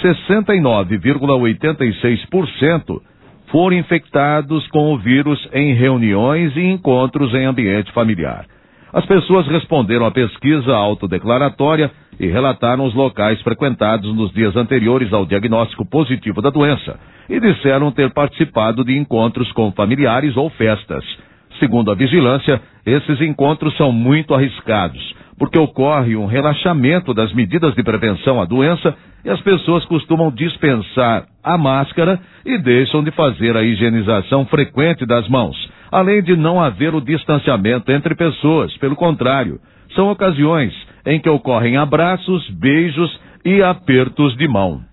69,86% foram infectados com o vírus em reuniões e encontros em ambiente familiar. As pessoas responderam à pesquisa autodeclaratória e relataram os locais frequentados nos dias anteriores ao diagnóstico positivo da doença e disseram ter participado de encontros com familiares ou festas. Segundo a vigilância, esses encontros são muito arriscados, porque ocorre um relaxamento das medidas de prevenção à doença e as pessoas costumam dispensar a máscara e deixam de fazer a higienização frequente das mãos, além de não haver o distanciamento entre pessoas. Pelo contrário, são ocasiões em que ocorrem abraços, beijos e apertos de mão.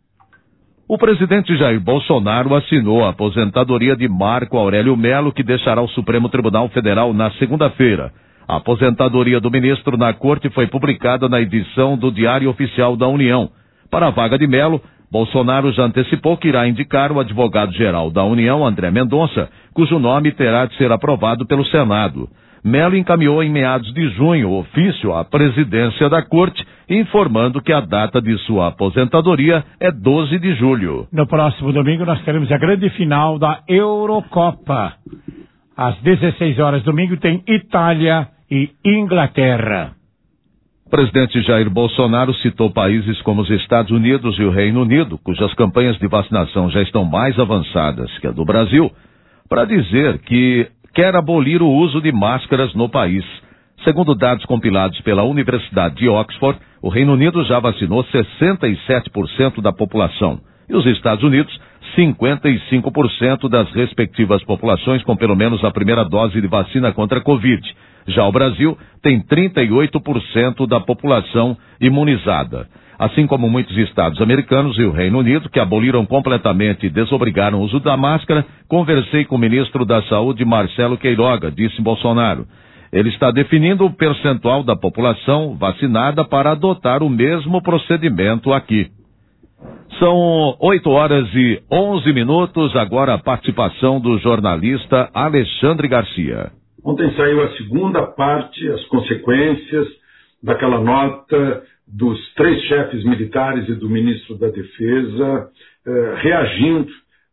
O presidente Jair Bolsonaro assinou a aposentadoria de Marco Aurélio Mello, que deixará o Supremo Tribunal Federal na segunda-feira. A aposentadoria do ministro na corte foi publicada na edição do Diário Oficial da União. Para a vaga de Mello, Bolsonaro já antecipou que irá indicar o advogado-geral da União, André Mendonça, cujo nome terá de ser aprovado pelo Senado. Mello encaminhou em meados de junho o ofício à presidência da corte, informando que a data de sua aposentadoria é 12 de julho. No próximo domingo nós teremos a grande final da Eurocopa. Às 16 horas domingo tem Itália e Inglaterra. O presidente Jair Bolsonaro citou países como os Estados Unidos e o Reino Unido, cujas campanhas de vacinação já estão mais avançadas que a do Brasil, para dizer que quer abolir o uso de máscaras no país. Segundo dados compilados pela Universidade de Oxford, o Reino Unido já vacinou 67% da população e os Estados Unidos 55% das respectivas populações com pelo menos a primeira dose de vacina contra a Covid. Já o Brasil tem 38% da população imunizada. Assim como muitos estados americanos e o Reino Unido, que aboliram completamente e desobrigaram o uso da máscara, conversei com o ministro da Saúde, Marcelo Queiroga, disse Bolsonaro. Ele está definindo o percentual da população vacinada para adotar o mesmo procedimento aqui. São 8 horas e 11 minutos, agora a participação do jornalista Alexandre Garcia. Ontem saiu a segunda parte, as consequências daquela nota dos 3 chefes militares e do ministro da Defesa reagindo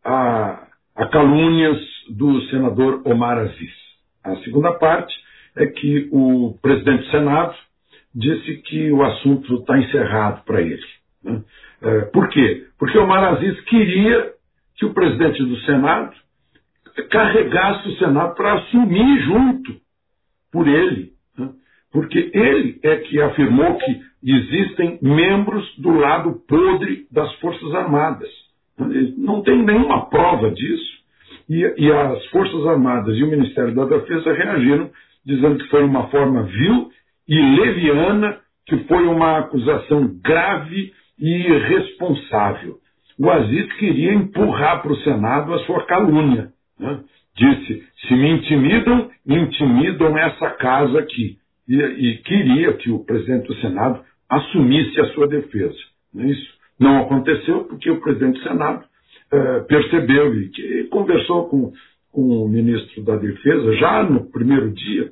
a calúnias do senador Omar Aziz. A segunda parte é que o presidente do Senado disse que o assunto está encerrado para ele. Né? Por quê? Porque Omar Aziz queria que o presidente do Senado carregasse o Senado para assumir junto por ele. Né? Porque ele é que afirmou que existem membros do lado podre das Forças Armadas. Não tem nenhuma prova disso. E as Forças Armadas e o Ministério da Defesa reagiram dizendo que foi uma forma vil e leviana, que foi uma acusação grave e irresponsável. O Aziz queria empurrar para o Senado a sua calúnia. Né? Disse, se me intimidam, intimidam essa casa aqui. E queria que o presidente do Senado assumisse a sua defesa. Isso não aconteceu porque o presidente do Senado percebeu e que conversou com o ministro da Defesa já no primeiro dia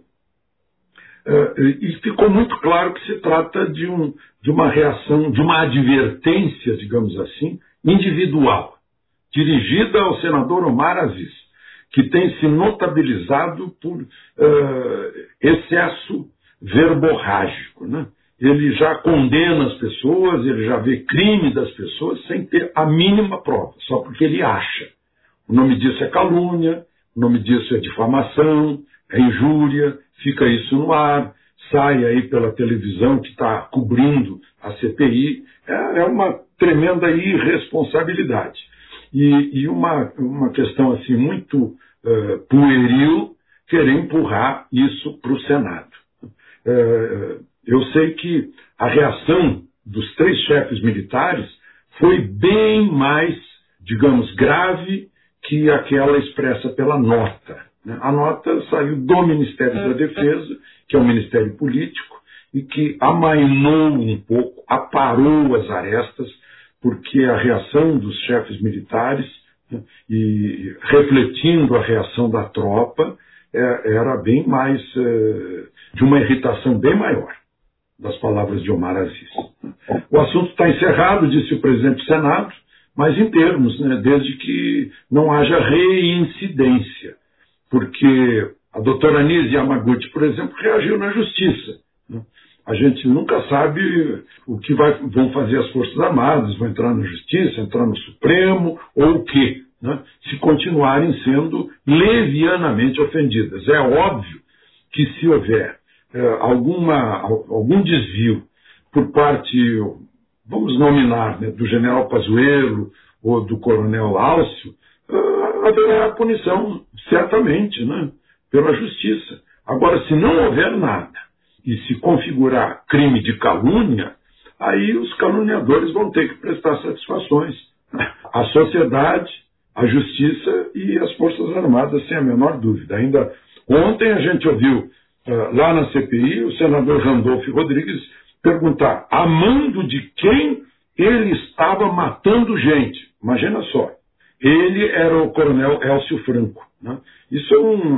e ficou muito claro que se trata de uma reação, de uma advertência, digamos assim, individual, dirigida ao senador Omar Aziz, que tem se notabilizado por excesso verborrágico, né? Ele já condena as pessoas, ele já vê crime das pessoas sem ter a mínima prova, só porque ele acha. O nome disso é calúnia, o nome disso é difamação, é injúria, fica isso no ar, sai aí pela televisão que está cobrindo a CPI, é uma tremenda irresponsabilidade. E uma questão assim muito pueril, querer empurrar isso para o Senado. Eu sei que a reação dos 3 chefes militares foi bem mais, digamos, grave que aquela expressa pela nota. A nota saiu do Ministério da Defesa, que é um ministério político, e que amainou um pouco, aparou as arestas, porque a reação dos chefes militares, né, e refletindo a reação da tropa, era bem mais, de uma irritação bem maior das palavras de Omar Aziz. O assunto está encerrado, disse o presidente do Senado, mas em termos, né, desde que não haja reincidência, porque A doutora Nise Yamaguchi, por exemplo, reagiu na justiça. Né? A gente nunca sabe o que vão fazer as Forças Armadas, vão entrar na justiça, entrar no Supremo, ou o quê, né? Se continuarem sendo levianamente ofendidas. É óbvio que se houver algum desvio por parte, vamos nominar, né, do general Pazuello ou do coronel Alcio, haverá punição, certamente, né, pela justiça. Agora, se não houver nada e se configurar crime de calúnia, aí os caluniadores vão ter que prestar satisfações. A sociedade, a justiça e as Forças Armadas, sem a menor dúvida. Ainda ontem a gente ouviu lá na CPI o senador Randolfo Rodrigues perguntar a mando de quem ele estava matando gente. Imagina só. Ele era o coronel Elcio Franco. Né? Isso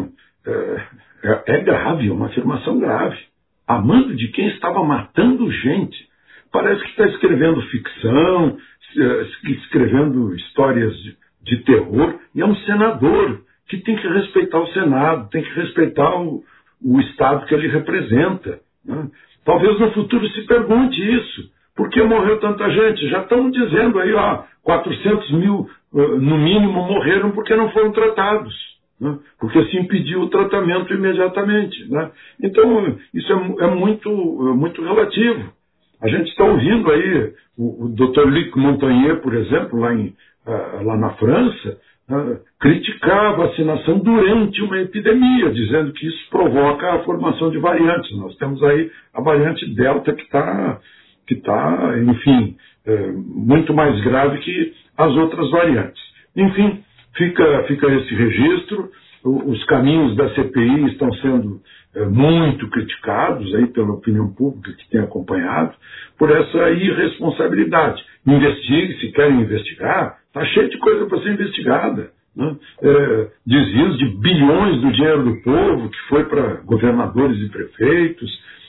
é grave, uma afirmação grave. A mando de quem estava matando gente. Parece que está escrevendo ficção, escrevendo histórias de terror, e é um senador que tem que respeitar o Senado, tem que respeitar o Estado que ele representa. Né? Talvez no futuro se pergunte isso. Por que morreu tanta gente? Já estão dizendo aí, 400 mil no mínimo morreram porque não foram tratados. Né? Porque se impediu o tratamento imediatamente. Né? Então, isso é muito relativo. A gente está ouvindo aí o Dr. Luc Montagnier, por exemplo, lá na França, criticar a vacinação durante uma epidemia, dizendo que isso provoca a formação de variantes. Nós temos aí a variante Delta que está, enfim, muito mais grave que as outras variantes. Enfim, fica esse registro. Os caminhos da CPI estão sendo muito criticados aí pela opinião pública que tem acompanhado por essa irresponsabilidade. Investigue, se querem investigar, está cheio de coisa para ser investigada. Né? Desvios de bilhões do dinheiro do povo que foi para governadores e prefeitos,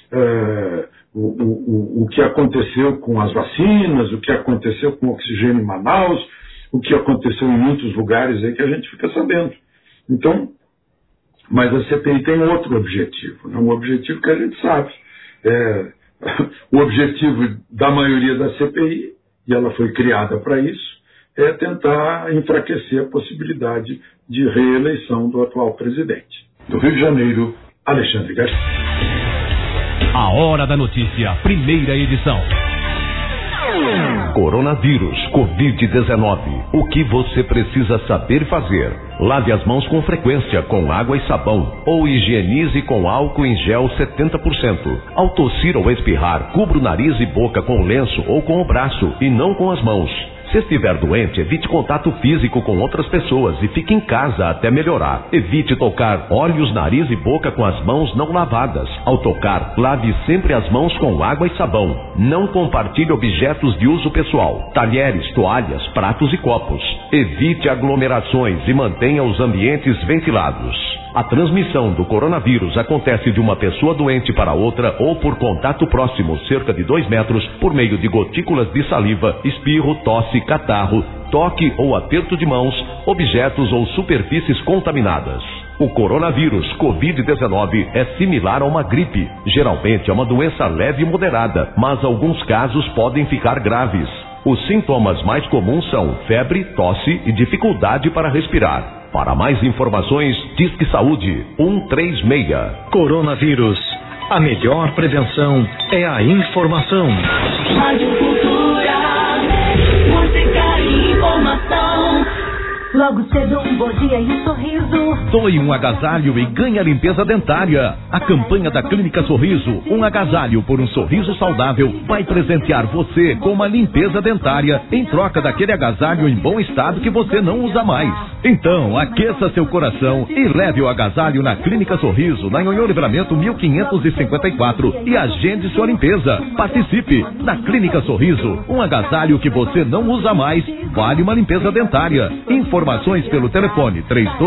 o que aconteceu com as vacinas, o que aconteceu com o oxigênio em Manaus, o que aconteceu em muitos lugares aí que a gente fica sabendo. Então, mas a CPI tem outro objetivo, né? Um objetivo que a gente sabe. O objetivo da maioria da CPI, e ela foi criada para isso, é tentar enfraquecer a possibilidade de reeleição do atual presidente. Do Rio de Janeiro, Alexandre Garcia. A Hora da Notícia, primeira edição. Coronavírus, Covid-19. O que você precisa saber fazer? Lave as mãos com frequência com água e sabão ou higienize com álcool em gel 70%. Ao tossir ou espirrar, cubra o nariz e boca com lenço ou com o braço e não com as mãos. Se estiver doente, evite contato físico com outras pessoas e fique em casa até melhorar. Evite tocar olhos, nariz e boca com as mãos não lavadas. Ao tocar, lave sempre as mãos com água e sabão. Não compartilhe objetos de uso pessoal, talheres, toalhas, pratos e copos. Evite aglomerações e mantenha os ambientes ventilados. A transmissão do coronavírus acontece de uma pessoa doente para outra ou por contato próximo, cerca de 2 metros, por meio de gotículas de saliva, espirro, tosse, catarro, toque ou aperto de mãos, objetos ou superfícies contaminadas. O coronavírus Covid-19 é similar a uma gripe. Geralmente é uma doença leve e moderada, mas alguns casos podem ficar graves. Os sintomas mais comuns são febre, tosse e dificuldade para respirar. Para mais informações, Disque Saúde 136. Coronavírus. A melhor prevenção é a informação. Rádio Cultura, música e informação. Logo cedo, um bom dia e um sorriso. Doe um agasalho e ganhe a limpeza dentária. A campanha da Clínica Sorriso, um agasalho por um sorriso saudável, vai presentear você com uma limpeza dentária em troca daquele agasalho em bom estado que você não usa mais. Então, aqueça seu coração e leve o agasalho na Clínica Sorriso, na Nhonhô Livramento 1554 e agende sua limpeza. Participe! Na Clínica Sorriso, um agasalho que você não usa mais, vale uma limpeza dentária. Informações pelo telefone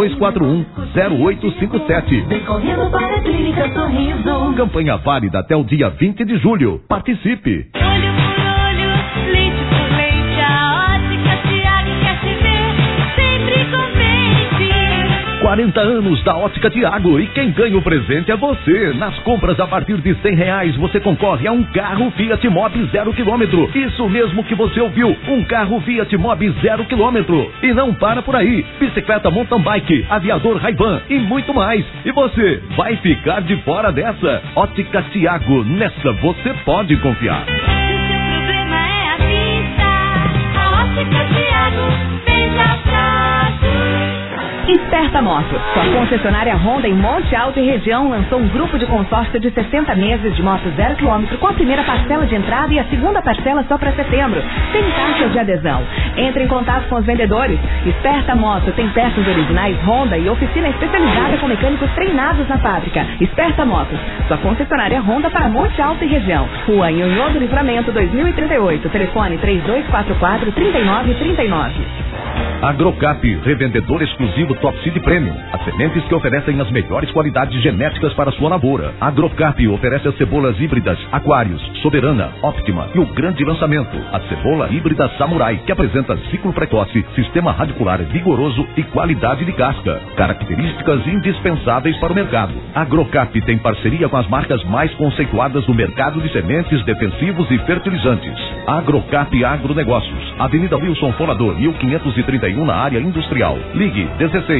3241-0857. Vem correndo para a Clínica Sorriso. Campanha válida até o dia 20 de julho. Participe! Olho por olho, leite por leite, a ótica Tiago quer te ver, sempre contente. 40 anos da Ótica Tiago e quem ganha o presente é você. Nas compras a partir de R$100 você concorre a um carro Fiat Mobi 0 km. Isso mesmo que você ouviu, um carro Fiat Mobi 0 km. E não para por aí, bicicleta mountain bike, aviador Ray-Ban e muito mais. E você vai ficar de fora dessa? Ótica Tiago, nessa você pode confiar. Se seu problema é a vista, a Ótica Tiago vem já pra Esperta Moto, sua concessionária Honda em Monte Alto e região, lançou um grupo de consórcio de 60 meses de moto 0 km com a primeira parcela de entrada e a segunda parcela só para setembro, sem taxas de adesão. Entre em contato com os vendedores. Esperta Moto tem peças originais Honda e oficina especializada com mecânicos treinados na fábrica. Esperta Motos, sua concessionária Honda para Monte Alto e região. Rua Nhonhô do Livramento 2038, telefone 3244-3939. Agrocap, revendedor exclusivo Top Seed Premium. As sementes que oferecem as melhores qualidades genéticas para sua lavoura. Agrocap oferece as cebolas híbridas Aquários, Soberana, Optima e o grande lançamento, a cebola híbrida Samurai, que apresenta ciclo precoce, sistema radicular vigoroso e qualidade de casca. Características indispensáveis para o mercado. Agrocap tem parceria com as marcas mais conceituadas do mercado de sementes, defensivos e fertilizantes. Agrocap Agronegócios, Avenida Wilson Fonador, 1531 na área industrial. Ligue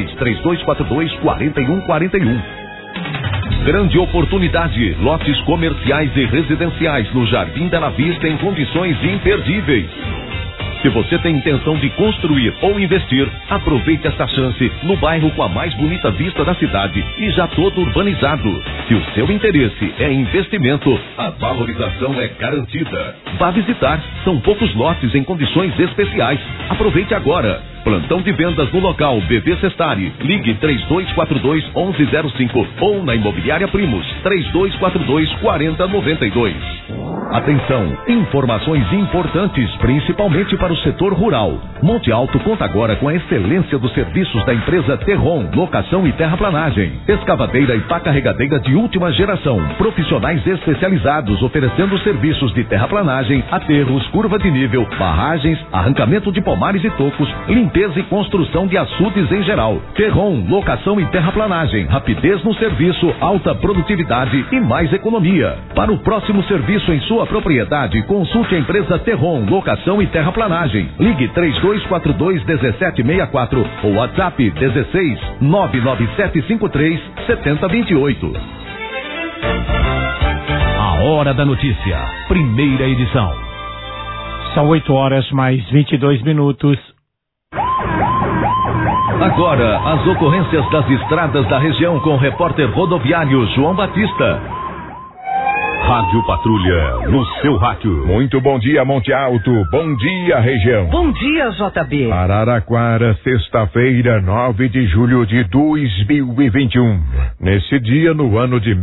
16-3242-4141. Grande oportunidade, lotes comerciais e residenciais no Jardim Bela Vista em condições imperdíveis. Se você tem intenção de construir ou investir, aproveite esta chance no bairro com a mais bonita vista da cidade e já todo urbanizado. Se o seu interesse é investimento, a valorização é garantida. Vá visitar, são poucos lotes em condições especiais. Aproveite agora. Plantão de vendas no local BV Sestari. Ligue 3242-1105 ou na Imobiliária Primos 3242-4092. Atenção, informações importantes, principalmente para o setor rural. Monte Alto conta agora com a excelência dos serviços da empresa Terron, locação e terraplanagem, escavadeira e pá carregadeira de última geração, profissionais especializados oferecendo serviços de terraplanagem, aterros, curva de nível, barragens, arrancamento de pomares e tocos, limpeza e construção de açudes em geral. Terron, locação e terraplanagem, rapidez no serviço, alta produtividade e mais economia. Para o próximo serviço em sua propriedade, consulte a empresa Terron, locação e terraplanagem. Ligue 3242-1764 ou WhatsApp 16-99753-7028. A Hora da Notícia, primeira edição. São 8h mais 22. Agora, as ocorrências das estradas da região com o repórter rodoviário João Batista. Rádio Patrulha, no seu rádio. Muito bom dia, Monte Alto. Bom dia, região. Bom dia, JB. Araraquara, sexta-feira, 9 de julho de 2021. Nesse dia, no ano de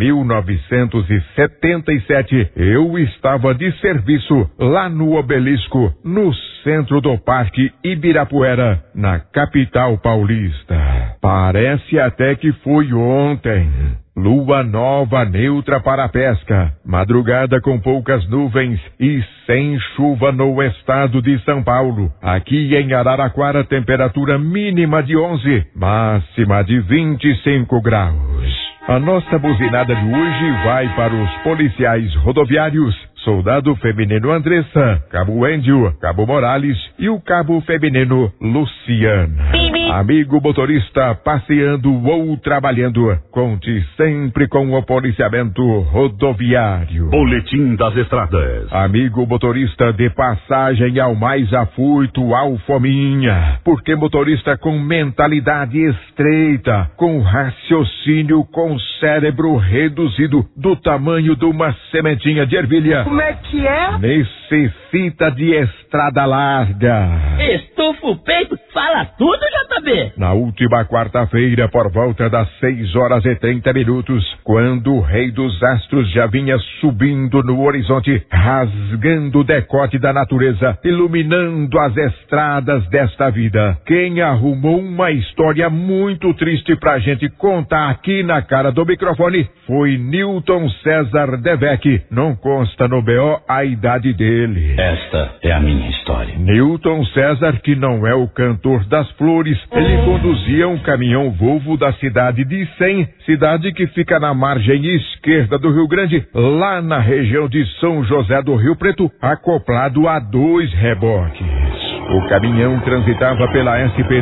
1977, eu estava de serviço lá no Obelisco, no centro do Parque Ibirapuera, na capital paulista. Parece até que foi ontem. Lua nova neutra para a pesca, madrugada com poucas nuvens e sem chuva no estado de São Paulo. Aqui em Araraquara, temperatura mínima de 11, máxima de 25 graus. A nossa buzinada de hoje vai para os policiais rodoviários, soldado feminino Andressa, cabo Índio, cabo Morales e o cabo feminino Luciana. Amigo motorista passeando ou trabalhando, conte sempre com o policiamento rodoviário. Boletim das Estradas. Amigo motorista de passagem ao mais afoito, ao fominha, porque motorista com mentalidade estreita, com raciocínio, com cérebro reduzido do tamanho de uma sementinha de ervilha. Como é que é? Necessita de estrada larga. Estufa o peito, fala tudo, JB. Na última quarta-feira, por volta das 6h30, quando o rei dos astros já vinha subindo no horizonte, rasgando o decote da natureza, iluminando as estradas desta vida, quem arrumou uma história muito triste pra gente contar aqui na cara do microfone foi Newton César Devec. Não consta no BO a idade dele. Esta é a minha história. Newton César, que não é o cantor das flores, ele conduzia um caminhão Volvo da cidade de Icém, cidade que fica na margem esquerda do Rio Grande, lá na região de São José do Rio Preto, acoplado a 2 reboques. O caminhão transitava pela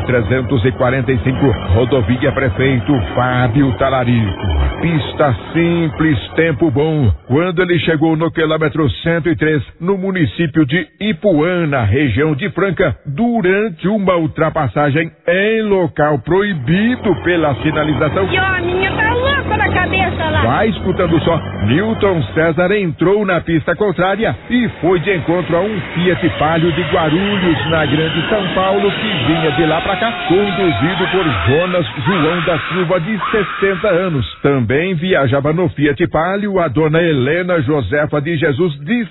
SP-345, rodovia Prefeito Fábio Talarico. Pista simples, tempo bom. Quando ele chegou no quilômetro 103, no município de Ipuã, na região de Franca, durante uma ultrapassagem em local proibido pela sinalização. E a minha tá louca na cabeça lá. Vai escutando só. Newton César entrou na pista contrária e foi de encontro a um Fiat Palio de Guarulhos, na Grande São Paulo, que vinha de lá pra cá, conduzido por Jonas João da Silva, de 60 anos. Também viajava no Fiat Palio a dona Helena Josefa de Jesus, de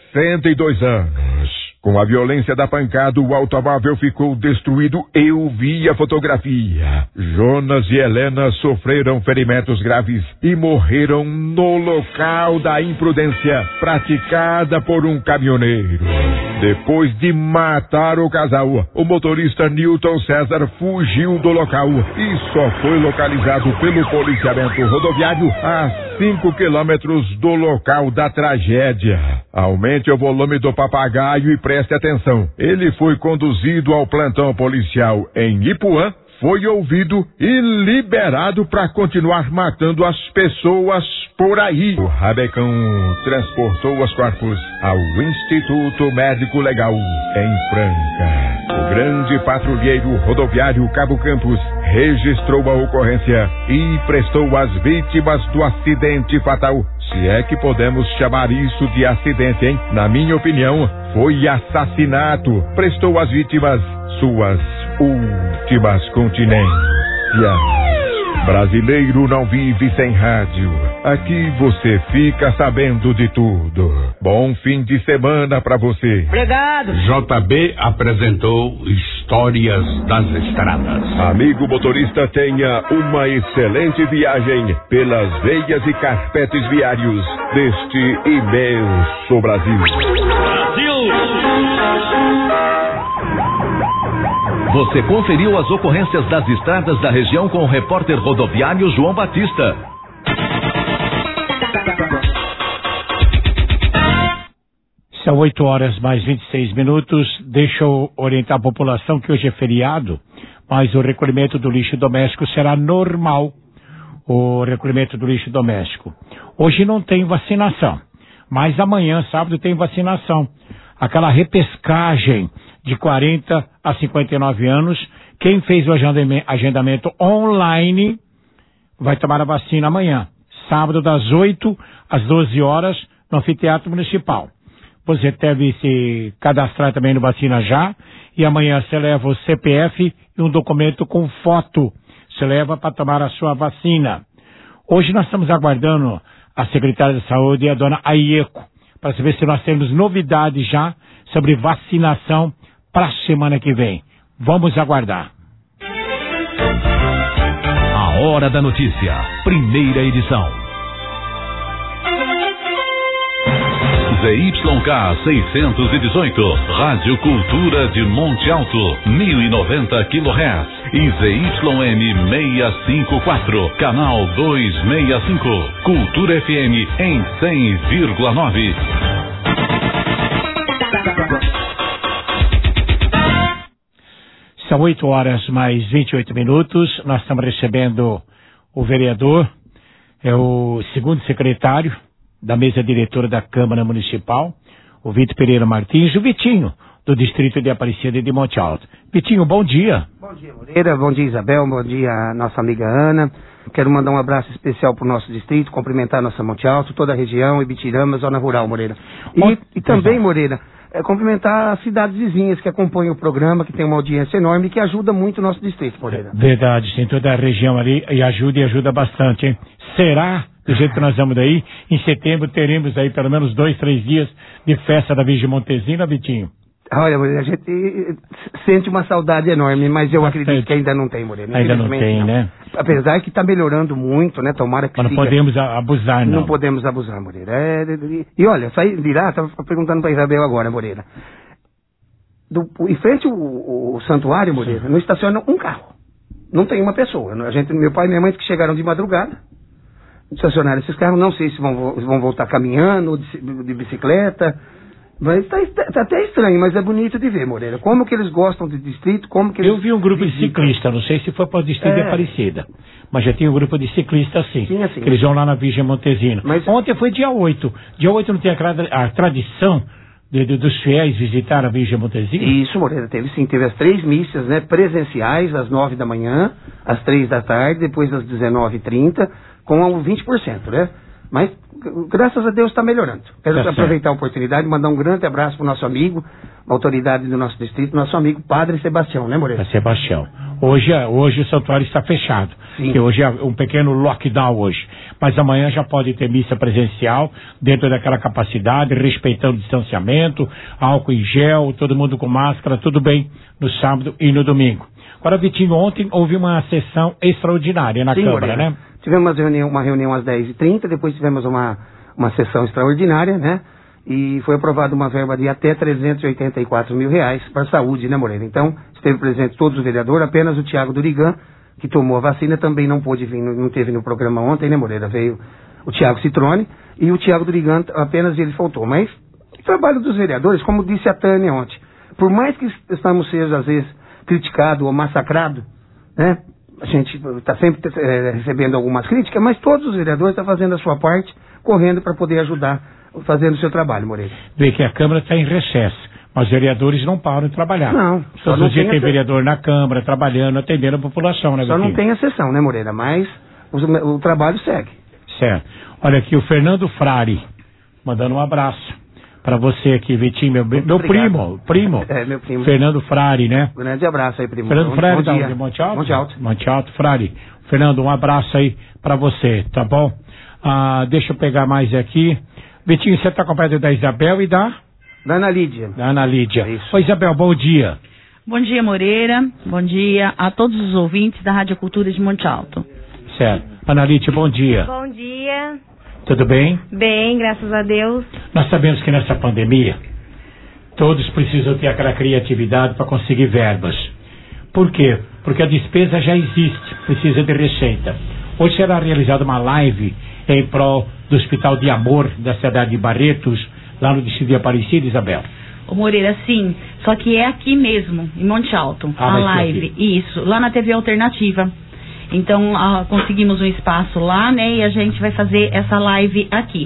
62 anos. Com a violência da pancada, o automóvel ficou destruído. Eu vi a fotografia. Jonas e Helena sofreram ferimentos graves e morreram no local da imprudência praticada por um caminhoneiro. Depois de matar o casal, o motorista Newton César fugiu do local e só foi localizado pelo policiamento rodoviário a 5 quilômetros do local da tragédia. Aumente o volume do papagaio e preste atenção. Ele foi conduzido ao plantão policial em Ipuã, foi ouvido e liberado para continuar matando as pessoas por aí. O Rabecão transportou os corpos ao Instituto Médico Legal em Franca. O grande patrulheiro rodoviário Cabo Campos registrou a ocorrência e prestou às vítimas do acidente fatal. Se é que podemos chamar isso de acidente, hein? Na minha opinião, foi assassinato. Prestou às vítimas suas últimas continências. Brasileiro não vive sem rádio. Aqui você fica sabendo de tudo. Bom fim de semana pra você. Obrigado. JB apresentou Histórias das Estradas. Amigo motorista, tenha uma excelente viagem pelas veias e carpetes viários deste imenso Brasil. Você conferiu as ocorrências das estradas da região com o repórter rodoviário João Batista. São 8 horas mais 26 minutos. Deixa eu orientar a população que hoje é feriado, mas o recolhimento do lixo doméstico será normal. O recolhimento do lixo doméstico. Hoje não tem vacinação, mas amanhã, sábado, tem vacinação. Aquela repescagem de 40 a 59 anos, quem fez o agendamento online vai tomar a vacina amanhã, sábado das 8 às 12 horas no Anfiteatro Municipal. Você deve se cadastrar também no Vacina Já e amanhã você leva o CPF e um documento com foto. Você leva para tomar a sua vacina. Hoje nós estamos aguardando a secretária de Saúde e a dona Aieco para saber se nós temos novidades já sobre vacinação para a semana que vem. Vamos aguardar. A Hora da Notícia, primeira edição. ZYK 618, Rádio Cultura de Monte Alto, 1090 kHz. E ZYM 654, Canal 265, Cultura FM em 100,9. São 8 horas mais 28 minutos. Nós estamos recebendo o vereador, é o segundo secretário da mesa diretora da Câmara Municipal, o Vitor Pereira Martins, o Vitinho, do Distrito de Aparecida de Monte Alto. Vitinho, bom dia. Bom dia, Moreira. Bom dia, Isabel. Bom dia, nossa amiga Ana. Quero mandar um abraço especial para o nosso distrito, cumprimentar a nossa Monte Alto, toda a região, Ibitirama, zona rural, Moreira. E também, Moreira, cumprimentar as cidades vizinhas que acompanham o programa, que tem uma audiência enorme e que ajuda muito o nosso distrito, Moreira. Verdade, tem toda a região ali e ajuda bastante, hein? Será, do jeito que nós vamos daí, em setembro teremos aí pelo menos 2, 3 dias de festa da Virgem Montesina, Vitinho? Olha, Moreira, a gente sente uma saudade enorme, mas eu acredito que ainda não tem, Moreira. Ainda não tem, né? Apesar que está melhorando muito, né? Tomara que Mas não podemos abusar, não. Não podemos abusar, Moreira. E olha, saí de lá, estava perguntando para Isabel agora, Moreira. Em frente ao santuário, Moreira, não estaciona um carro. Não tem uma pessoa. Meu pai e minha mãe que chegaram de madrugada, estacionaram esses carros, não sei se vão voltar caminhando, de bicicleta. Mas tá até estranho, mas é bonito de ver, Moreira. Como que eles gostam de distrito, como que eles... Eu vi um grupo de ciclistas, não sei se foi para o distrito de Aparecida, mas já tinha um grupo de ciclistas sim, que eles vão lá na Virgem Montesino. Mas ontem foi dia 8. Dia 8 não tem a tradição dos fiéis visitar a Virgem Montesino? Isso, Moreira, teve as 3 missas, né, presenciais, às 9 da manhã, às 3 da tarde, depois às 19h30, com 20%, né? Mas, graças a Deus, está melhorando. Quero aproveitar a oportunidade e mandar um grande abraço para o nosso amigo, a autoridade do nosso distrito, nosso amigo Padre Sebastião, né, Moreira? Sebastião. Hoje o santuário está fechado. Sim. Hoje é um pequeno lockdown hoje. Mas amanhã já pode ter missa presencial, dentro daquela capacidade, respeitando o distanciamento, álcool em gel, todo mundo com máscara, tudo bem no sábado e no domingo. Agora, Vitinho, ontem houve uma sessão extraordinária na Câmara, Moreira, né? Tivemos uma reunião às 10h30, depois tivemos uma sessão extraordinária, né? E foi aprovada uma verba de até R$384 mil para a saúde, né, Moreira? Então, esteve presente todos os vereadores, apenas o Tiago Durigan, que tomou a vacina, também não pôde vir, não teve no programa ontem, né, Moreira? Veio o Tiago Citrone e o Tiago Durigan, apenas ele faltou. Mas o trabalho dos vereadores, como disse a Tânia ontem, por mais que estamos sendo, às vezes, criticados ou massacrados, né? A gente está sempre recebendo algumas críticas, mas todos os vereadores estão fazendo a sua parte, correndo para poder ajudar, fazendo o seu trabalho, Moreira. Vê que a Câmara está em recesso, mas os vereadores não param de trabalhar. Não. Todos os dias tem vereador na Câmara, trabalhando, atendendo a população, né, Só não tem a sessão, né, Moreira? Mas o trabalho segue. Certo. Olha aqui, o Fernando Frari, mandando um abraço para você aqui, Vitinho, meu primo. É, meu primo. Fernando Frari, né? Grande abraço aí, primo. Fernando Frari, bom dia. De Monte Alto? Monte Alto. Monte Alto, Frari. Fernando, um abraço aí para você, tá bom? Deixa eu pegar mais aqui. Vitinho, você está acompanhado da Isabel e da Ana Lídia. Da Ana Lídia. Isso. Oi, Isabel, bom dia. Bom dia, Moreira. Bom dia a todos os ouvintes da Rádio Cultura de Monte Alto. Certo. Ana Lídia, bom dia. Bom dia. Tudo bem? Bem, graças a Deus. Nós sabemos que nessa pandemia todos precisam ter aquela criatividade para conseguir verbas. Por quê? Porque a despesa já existe, precisa de receita. Hoje será realizada uma live em prol do Hospital de Amor da cidade de Barretos, lá no distrito de Aparecida, Isabel. Ô Moreira, sim, só que é aqui mesmo, em Monte Alto, a live. Isso, lá na TV Alternativa. Então, conseguimos um espaço lá, né, e a gente vai fazer essa live aqui.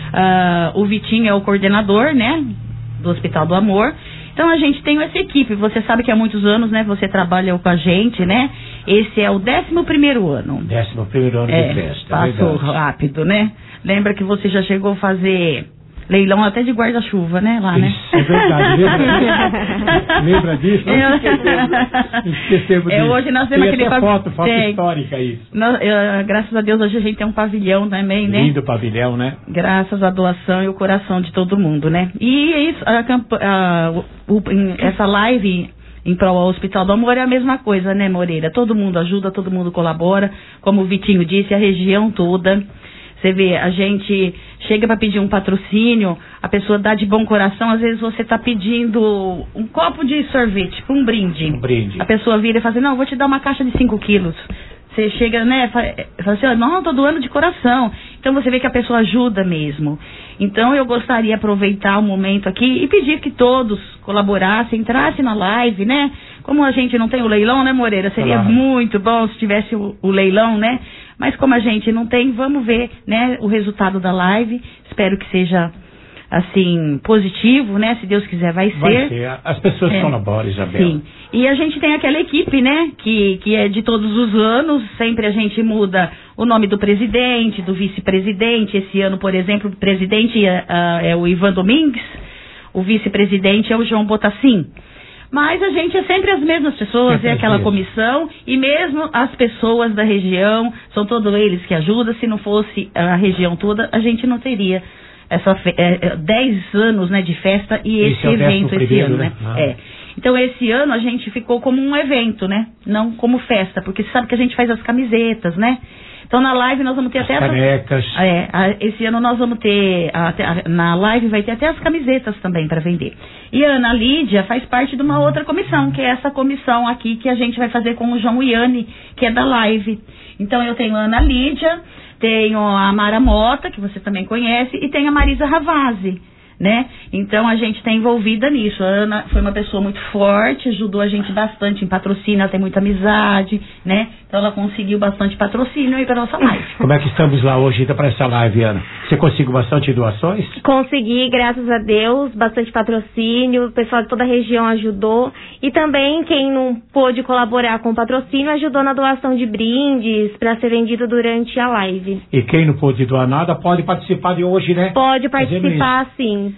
O Vitinho é o coordenador, né, do Hospital do Amor. Então, a gente tem essa equipe. Você sabe que há muitos anos, né, você trabalha com a gente, né? Esse é o 11º ano. 11º ano de festa. Passou rápido, né? Lembra que você já chegou a fazer leilão até de guarda-chuva, né? Lá, né? Isso, é verdade. Lembra disso? Esquecemos disso. Hoje nós temos aquele foto histórica isso. Graças a Deus hoje a gente tem um pavilhão também, né? Lindo pavilhão, né? Graças à doação e o coração de todo mundo, né? E é isso, essa live em prol ao Hospital do Amor é a mesma coisa, né, Moreira? Todo mundo ajuda, todo mundo colabora, como o Vitinho disse, a região toda. Você vê, a gente chega para pedir um patrocínio, a pessoa dá de bom coração, às vezes você está pedindo um copo de sorvete, um brinde. Um brinde. A pessoa vira e fala assim, não, eu vou te dar uma caixa de 5 quilos. Você chega, né, fala assim, não, eu tô doando de coração. Então você vê que a pessoa ajuda mesmo. Então eu gostaria de aproveitar o momento aqui e pedir que todos colaborassem, entrassem na live, né? Como a gente não tem o leilão, né, Moreira? Seria muito bom se tivesse o leilão, né? Mas como a gente não tem, vamos ver, né, o resultado da live. Espero que seja, assim, positivo, né? Se Deus quiser, vai ser. Vai ser. As pessoas colaboram, Isabel. Sim. E a gente tem aquela equipe, né? Que é de todos os anos. Sempre a gente muda o nome do presidente, do vice-presidente. Esse ano, por exemplo, o presidente é o Ivan Domingues. O vice-presidente é o João Botassin. Mas a gente é sempre as mesmas pessoas, é aquela comissão, e mesmo as pessoas da região, são todos eles que ajudam. Se não fosse a região toda, a gente não teria essa 10 anos, né, de festa e esse é o evento esse 11º, ano, né? Então, esse ano a gente ficou como um evento, né? Não como festa, porque você sabe que a gente faz as camisetas, né? Então, na live nós vamos ter até... canecas. Esse ano nós vamos ter... na live vai ter até as camisetas também para vender. E a Ana Lídia faz parte de uma outra comissão, que é essa comissão aqui que a gente vai fazer com o João Iane, que é da live. Então, eu tenho a Ana Lídia, tenho a Mara Mota, que você também conhece, e tenho a Marisa Ravazzi, né? Então a gente está envolvida nisso. A Ana foi uma pessoa muito forte, ajudou a gente bastante em patrocínio, ela tem muita amizade, né? Então ela conseguiu bastante patrocínio aí para nossa live. Como é que estamos lá hoje para essa live, Ana? Você conseguiu bastante doações? Consegui, graças a Deus, bastante patrocínio, o pessoal de toda a região ajudou e também quem não pôde colaborar com o patrocínio ajudou na doação de brindes para ser vendido durante a live. E quem não pôde doar nada pode participar de hoje, né? Pode participar, sim.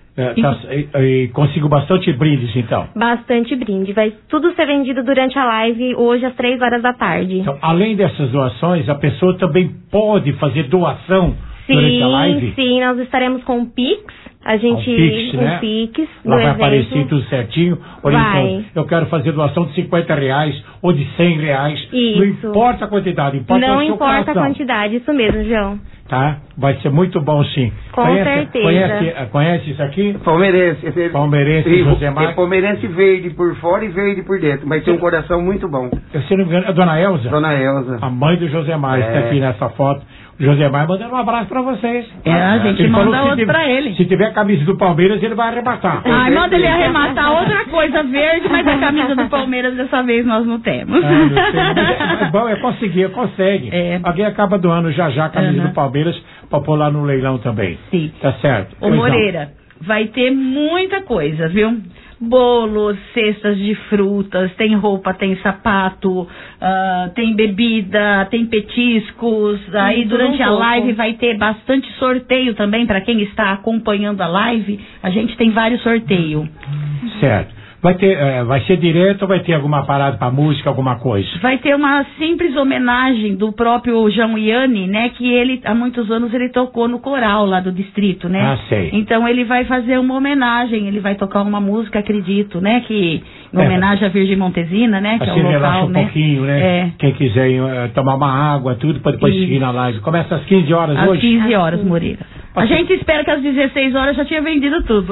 E consigo bastante brindes, então. Bastante brinde. Vai tudo ser vendido durante a live hoje às 3 horas da tarde. Então, além dessas doações, a pessoa também pode fazer doação durante a live? Sim, nós estaremos com o Pix. A gente né? Pix lá vai evento. aparecer tudo certinho. Então, eu quero fazer doação de R$50 ou de R$100. Isso. Não importa a quantidade, importa não o seu importa coração. a quantidade, isso mesmo, João. Tá? Vai ser muito bom, sim. Com certeza. Conhece isso aqui? Palmeirense. Palmeirense, Josemar. É palmeirense verde por fora e verde por dentro, mas tem um coração muito bom. Se não me engano, é a Dona Elza? Dona Elza. A mãe do Josemar está aqui nessa foto. O Josemar mandando um abraço pra vocês. A gente ele manda falou outro pra ele. Se tiver a camisa do Palmeiras, ele vai arrebatar. Manda ele arrematar outra coisa verde, mas a camisa do Palmeiras dessa vez nós não temos. Não sei, é bom, consegue. Alguém acaba doando já a camisa do Palmeiras pra pôr lá no leilão também. Sim. Tá certo. Ô Moreira, vai ter muita coisa, viu? Bolos, cestas de frutas, tem roupa, tem sapato, tem bebida, tem petiscos. Aí durante a live vai ter bastante sorteio também para quem está acompanhando a live. A gente tem vários sorteios. Certo. Vai ser direto ou vai ter alguma parada para música, alguma coisa? Vai ter uma simples homenagem do próprio João Iane, né? Que ele, há muitos anos, ele tocou no coral lá do distrito, né? Sei. Então ele vai fazer uma homenagem, ele vai tocar uma música, acredito, né? Que em homenagem à Virgem Montesina, né? Que é o local, relaxa um pouquinho, né? Quem quiser tomar uma água, tudo, para depois seguir na live. Começa às 15 horas hoje? Às 15 horas, Moreira. A gente espera que às 16 horas já tinha vendido tudo.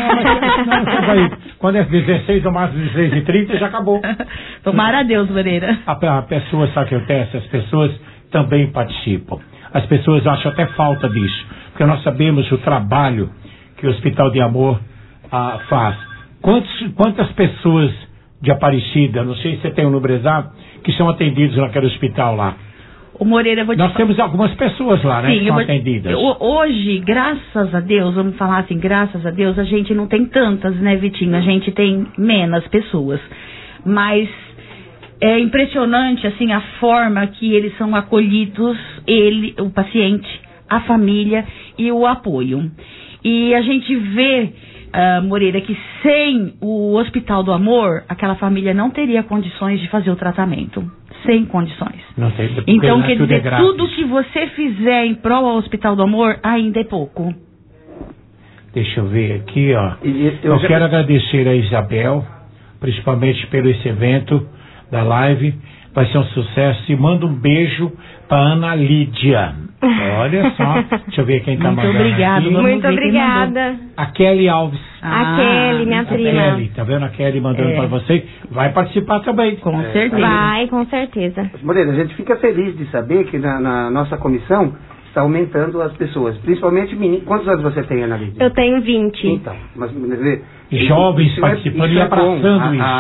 Quando é 16 ou mais 16h30 já acabou. Tomara a Deus, Moreira. A pessoa, sabe o que acontece? As pessoas também participam. As pessoas acham até falta disso. Porque nós sabemos o trabalho que o Hospital de Amor faz. Quantas pessoas de Aparecida, não sei se você tem um número exato, que são atendidos naquele hospital lá? O Moreira, nós temos algumas pessoas lá, né, que são atendidas. Hoje, graças a Deus, vamos falar assim, graças a Deus, a gente não tem tantas, né, Vitinho? A gente tem menos pessoas. Mas é impressionante, assim, a forma que eles são acolhidos, o paciente, a família e o apoio. E a gente vê, Moreira, que sem o Hospital do Amor, aquela família não teria condições de fazer o tratamento. Sem condições. Não tem, então, quer dizer, tudo que você fizer em prol ao Hospital do Amor ainda é pouco. Deixa eu ver aqui, ó. Eu quero agradecer a Isabel, principalmente pelo esse evento da live. Vai ser um sucesso. E manda um beijo para Ana Lídia. Olha só. Deixa eu ver quem está mandando. Obrigado, muito obrigada. A Kelly Alves. A Kelly, minha prima. Kelly, tá vendo a Kelly mandando para você? Vai participar também. Com certeza. Vai, com certeza. Moreira, a gente fica feliz de saber que na nossa comissão está aumentando as pessoas, principalmente meninos. Quantos anos você tem, Ana Lídia? Eu tenho 20. Então, mas jovens participando e abraçando isso.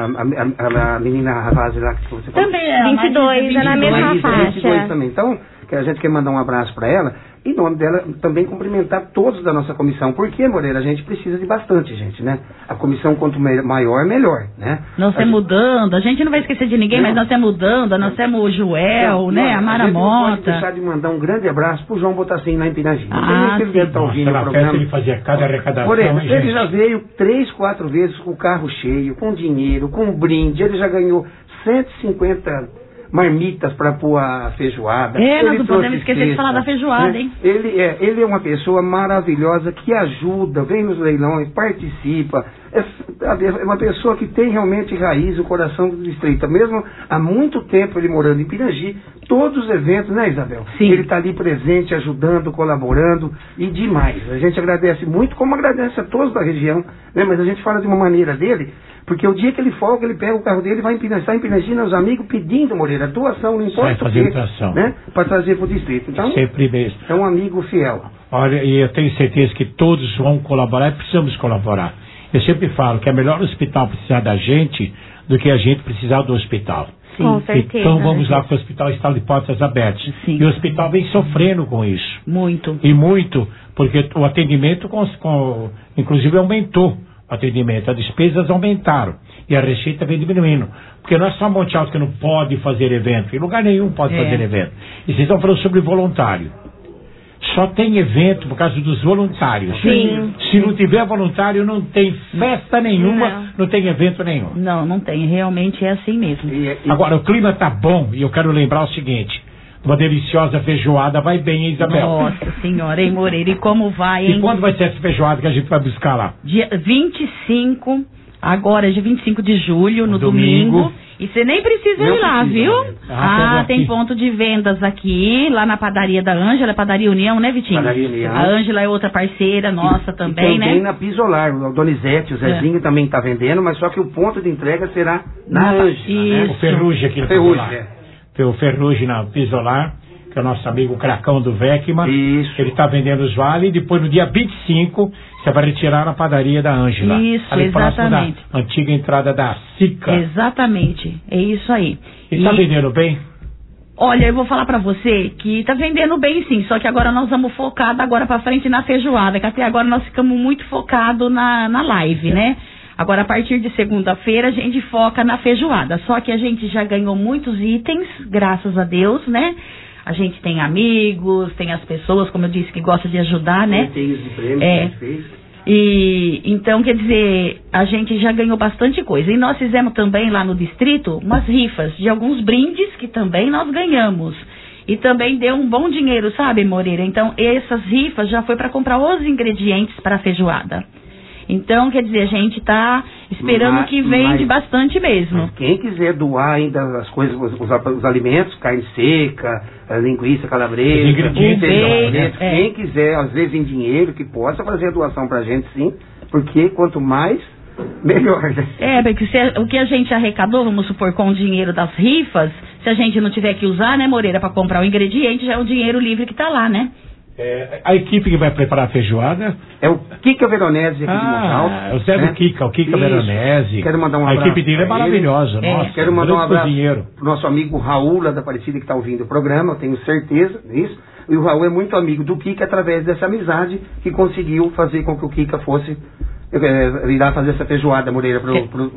A menina Ravazzi lá que você falou. Também é 22, é na mesma faixa. 22 também. Então, que a gente quer mandar um abraço para ela, em nome dela também cumprimentar todos da nossa comissão, porque, Moreira, a gente precisa de bastante gente, né? A comissão quanto maior, melhor, né? Nós temos mudando, a gente não vai esquecer de ninguém, mas nós temos mudando, nós temos o Joel, né? A Mara Mota. Não pode deixar de mandar um grande abraço pro João Botassin lá em Pinagina. Ele deve estar ouvindo o programa. Ele fazia cada arrecadação. Moreira, ele já veio 3, 4 vezes com o carro cheio, com dinheiro, com brinde, ele já ganhou 150 marmitas para pôr a feijoada. Nós não trouxe podemos esquecer de falar da feijoada, né? hein? Ele é uma pessoa maravilhosa que ajuda, vem nos leilões, participa. É uma pessoa que tem realmente raiz, o coração do distrito. Mesmo há muito tempo ele morando em Pirangi, todos os eventos, né, Isabel? Sim. Ele está ali presente, ajudando, colaborando e demais. A gente agradece muito, como agradece a todos da região, né? Mas a gente fala de uma maneira dele, porque o dia que ele folga, ele pega o carro dele e vai está em Pirangi, os amigos pedindo, Moreira, doação, não importa o quê, né? Para trazer para o distrito. Então, sempre mesmo. É um amigo fiel. Olha, e eu tenho certeza que todos vão colaborar e precisamos colaborar. Eu sempre falo que é melhor o hospital precisar da gente do que a gente precisar do hospital. Sim. Com certeza. Então vamos lá, que o hospital está de portas abertas. Sim. E o hospital vem sofrendo com isso. Muito. E muito, porque o atendimento, inclusive, aumentou o atendimento. As despesas aumentaram. E a receita vem diminuindo. Porque não é só Monte Alto que não pode fazer evento. Em lugar nenhum pode fazer evento. E vocês estão falando sobre voluntário. Só tem evento por causa dos voluntários. Sim. Se não tiver voluntário, não tem festa nenhuma, não tem evento nenhum. Não tem. Realmente é assim mesmo. Agora, o clima tá bom e eu quero lembrar o seguinte. Uma deliciosa feijoada vai bem, hein, Isabel? Nossa senhora, hein, Moreira? E como vai, hein? E quando vai ser essa feijoada que a gente vai buscar lá? Dia 25, agora dia 25 de julho, no domingo. E você nem precisa ir lá, viu? Tem ponto de vendas aqui, lá na padaria da Ângela, Padaria União, né, Vitinho? Padaria União. A Ângela é outra parceira nossa também, e né? Também na Pisolar, o Donizete, o Zezinho também está vendendo, mas só que o ponto de entrega será na Ângela, né? O Ferrugem aqui na Pisolar. O Ferrugem na Pisolar, que é o nosso amigo Cracão do Vecma. Isso. Ele está vendendo os vales e depois no dia 25 você vai retirar na padaria da Ângela. Isso, ali exatamente. Próximo da antiga entrada da Sica. Exatamente, é isso aí. E está vendendo bem? Olha, eu vou falar pra você que tá vendendo bem sim, só que agora nós vamos focar agora pra frente na feijoada, que até agora nós ficamos muito focados na live, né? Agora, a partir de segunda-feira, a gente foca na feijoada. Só que a gente já ganhou muitos itens, graças a Deus, né? A gente tem amigos, tem as pessoas, como eu disse, que gostam de ajudar, né? Sorteios de prêmios que a gente fez. E então, quer dizer, a gente já ganhou bastante coisa. E nós fizemos também lá no distrito umas rifas de alguns brindes que também nós ganhamos. E também deu um bom dinheiro, sabe, Moreira? Então, essas rifas já foi para comprar os ingredientes para a feijoada. Então, quer dizer, a gente está esperando que vende bastante mesmo. Mas quem quiser doar ainda as coisas, os alimentos, carne seca, linguiça calabresa, ingredientes, quem quiser, às vezes em dinheiro, que possa fazer a doação pra gente, sim, porque quanto mais, melhor. Porque o que a gente arrecadou, vamos supor, com o dinheiro das rifas, se a gente não tiver que usar, né, Moreira, para comprar o ingrediente, já é o dinheiro livre que está lá, né? A equipe que vai preparar a feijoada é o Kika Veronese aqui de Monte Alto. É o Zé do Kika, o Kika Veronese. Quero mandar um abraço. A equipe dele é maravilhosa. Nossa, quero mandar um abraço pro nosso amigo Raul, lá da Aparecida, que está ouvindo o programa, eu tenho certeza disso. E o Raul é muito amigo do Kika através dessa amizade que conseguiu fazer com que o Kika fosse irá fazer essa feijoada, Moreira, pro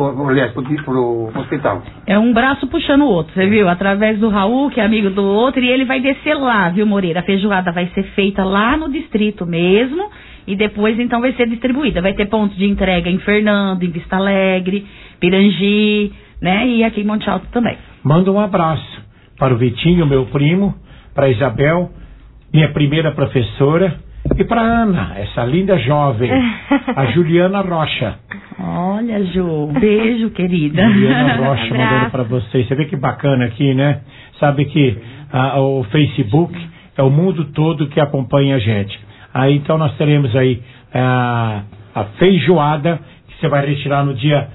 hospital. É um braço puxando o outro, você viu? Através do Raul, que é amigo do outro, e ele vai descer lá, viu, Moreira? A feijoada vai ser feita lá no distrito mesmo, e depois, então, vai ser distribuída. Vai ter ponto de entrega em Fernando, em Vista Alegre, Pirangi, né? E aqui em Monte Alto também. Manda um abraço para o Vitinho, meu primo, para a Isabel, minha primeira professora, e para Ana, essa linda jovem, a Juliana Rocha. Olha, Ju, beijo, querida. Juliana Rocha mandando para vocês. Você vê que bacana aqui, né? Sabe que o Facebook é o mundo todo que acompanha a gente. Aí então nós teremos aí a feijoada, que você vai retirar no dia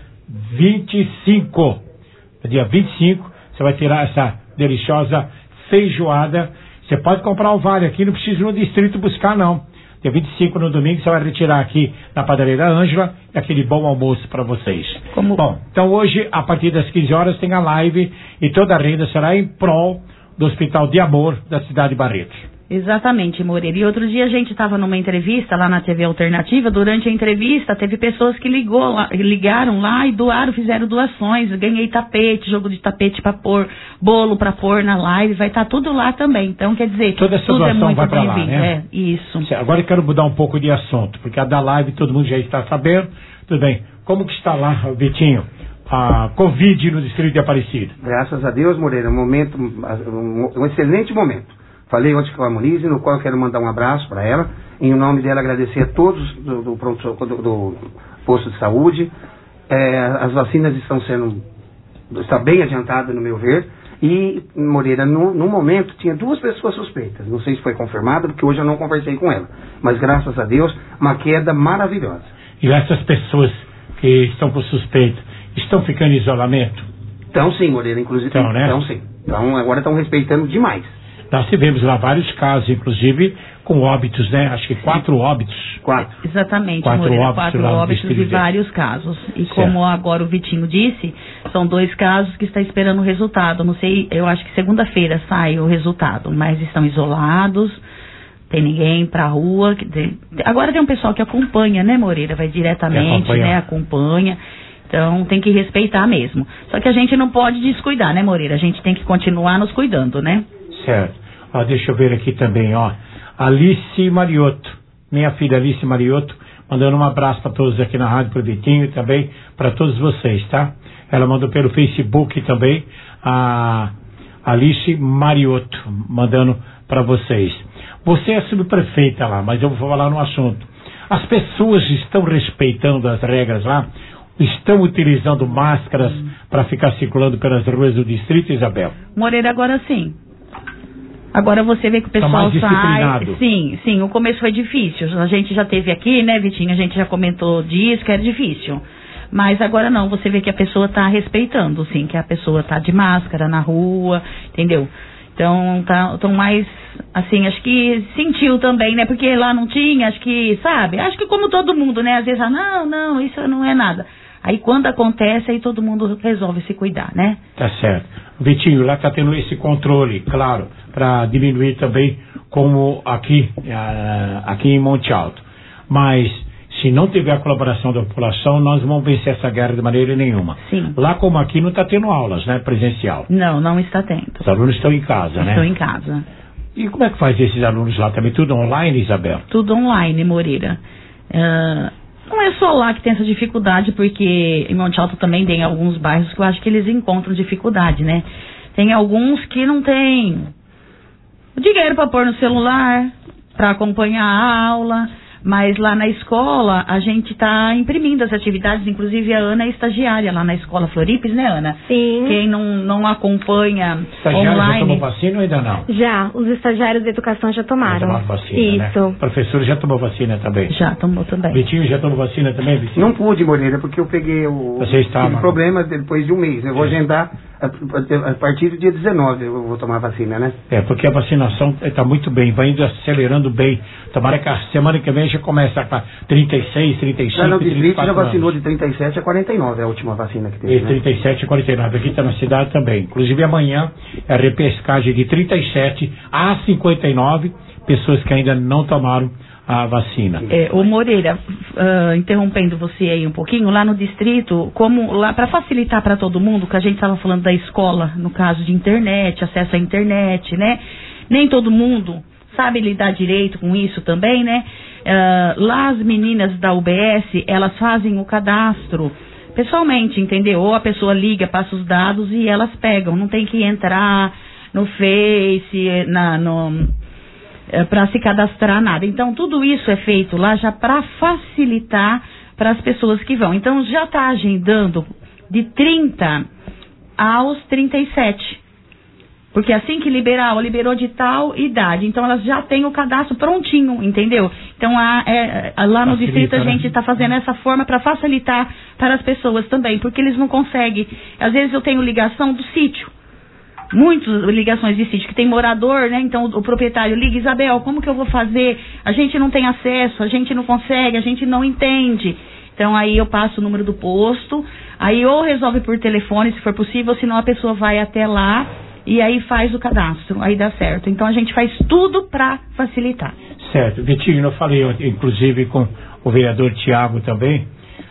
25. No dia 25, você vai tirar essa deliciosa feijoada. Você pode comprar o vale aqui, não precisa ir no distrito buscar, não. Dia 25 no domingo, você vai retirar aqui na padaria da Ângela aquele bom almoço para vocês. Bom, então hoje, a partir das 15 horas, tem a live e toda a renda será em prol do Hospital de Amor da cidade de Barretos. Exatamente, Moreira. E outro dia a gente estava numa entrevista lá na TV Alternativa. Durante a entrevista teve pessoas que ligaram lá e fizeram doações. Ganhei tapete, jogo de tapete para pôr, bolo para pôr na live. Vai estar tudo lá também. Então, quer dizer, toda essa tudo doação é muito vai para lá, bem-vindo. né? Isso. Agora eu quero mudar um pouco de assunto, porque a da live todo mundo já está sabendo. Tudo bem. Como que está lá, Vitinho? a Covid no distrito de Aparecida? Graças a Deus, Moreira, um excelente momento. Falei ontem com a Monize, no qual eu quero mandar um abraço para ela, em nome dela agradecer a todos do posto de saúde. As vacinas está bem adiantada no meu ver. E, Moreira, no momento tinha 2 pessoas suspeitas. Não sei se foi confirmado, porque hoje eu não conversei com ela. Mas graças a Deus, uma queda maravilhosa. E essas pessoas que estão com suspeita, estão ficando em isolamento? Então sim, Moreira, inclusive. Então, né? Então sim. Então agora estão respeitando demais. Nós tivemos lá vários casos, inclusive com óbitos, né? Acho que 4 óbitos. 4. Exatamente, 4 Moreira, óbitos 4 óbitos e vários casos. E certo. Como agora o Vitinho disse, são 2 casos que está esperando o resultado. Não sei, eu acho que segunda-feira sai o resultado, mas estão isolados, tem ninguém pra rua. Agora tem um pessoal que acompanha, né, Moreira? Vai diretamente, né? Acompanha. Então tem que respeitar mesmo. Só que a gente não pode descuidar, né, Moreira? A gente tem que continuar nos cuidando, né? Certo. Deixa eu ver aqui também, Alice Mariotto, minha filha Alice Mariotto, mandando um abraço para todos aqui na rádio, para o Vitinho e também para todos vocês, tá? Ela mandou pelo Facebook também, a Alice Mariotto, mandando para vocês. Você é subprefeita lá, mas eu vou falar no assunto. As pessoas estão respeitando as regras lá? Estão utilizando máscaras para ficar circulando pelas ruas do distrito, Isabel? Moreira, agora sim. Agora você vê que o pessoal mais disciplinado. Sim, o começo foi difícil. A gente já teve aqui, né, Vitinho? A gente já comentou disso, que era difícil. Mas agora não, você vê que a pessoa está respeitando, sim, que a pessoa está de máscara na rua, entendeu? Então, tão mais, assim, acho que sentiu também, né? Porque lá não tinha, acho que, sabe? Acho que como todo mundo, né? Às vezes, não, isso não é nada. Aí quando acontece, aí todo mundo resolve se cuidar, né? Tá certo. Vitinho, lá está tendo esse controle, claro, para diminuir também, como aqui em Monte Alto. Mas, se não tiver a colaboração da população, nós vamos vencer essa guerra de maneira nenhuma. Sim. Lá como aqui não está tendo aulas, né, presencial. Não está tendo. Os alunos estão em casa, né? Estão em casa. E como é que faz esses alunos lá também? Tudo online, Isabel? Tudo online, Moreira. Não é só lá que tem essa dificuldade, porque em Monte Alto também tem alguns bairros que eu acho que eles encontram dificuldade, né? Tem alguns que não tem dinheiro para pôr no celular, para acompanhar a aula, mas lá na escola a gente está imprimindo as atividades, inclusive a Ana é estagiária lá na escola Floripes, né, Ana? Sim. Quem não acompanha estagiário online... já tomou vacina ou ainda não? Já, os estagiários de educação já tomaram. Já tomaram vacina, isso. Né? O professor já tomou vacina também? Já tomou também. Vitinho já tomou vacina também, Vitinho? Não pude, Moreira, porque eu peguei tive problema depois de um mês. Eu vou agendar a partir do dia 19, eu vou tomar a vacina, né? Porque a vacinação está muito bem, vai indo acelerando bem. Tomara que a semana que vem já começa para 36, 35, no distrito 34 já vacinou anos. de 37 a 49, é a última vacina que teve, 37 a 49, aqui está na cidade também. Inclusive amanhã é a repescagem de 37 a 59 pessoas que ainda não tomaram a vacina. Ô Moreira, interrompendo você aí um pouquinho, lá no distrito, como lá para facilitar para todo mundo, que a gente estava falando da escola, no caso de internet, acesso à internet, né? Nem todo mundo sabe lidar direito com isso também, né? Lá as meninas da UBS, elas fazem o cadastro pessoalmente, entendeu? Ou a pessoa liga, passa os dados e elas pegam, não tem que entrar no Face, para se cadastrar nada. Então, tudo isso é feito lá já para facilitar para as pessoas que vão. Então, já está agendando de 30 aos 37. Porque assim que liberou de tal idade. Então, elas já têm o cadastro prontinho, entendeu? Então, lá no distrito a gente está fazendo essa forma para facilitar para as pessoas também. Porque eles não conseguem. Às vezes eu tenho ligação do sítio. Muitas ligações de sítio, que tem morador, né? Então o proprietário liga, Isabel, como que eu vou fazer? A gente não tem acesso, a gente não consegue, a gente não entende. Então aí eu passo o número do posto, aí ou resolve por telefone, se for possível, senão a pessoa vai até lá e aí faz o cadastro, aí dá certo. Então a gente faz tudo para facilitar. Certo. Vitinho, eu falei inclusive com o vereador Tiago também,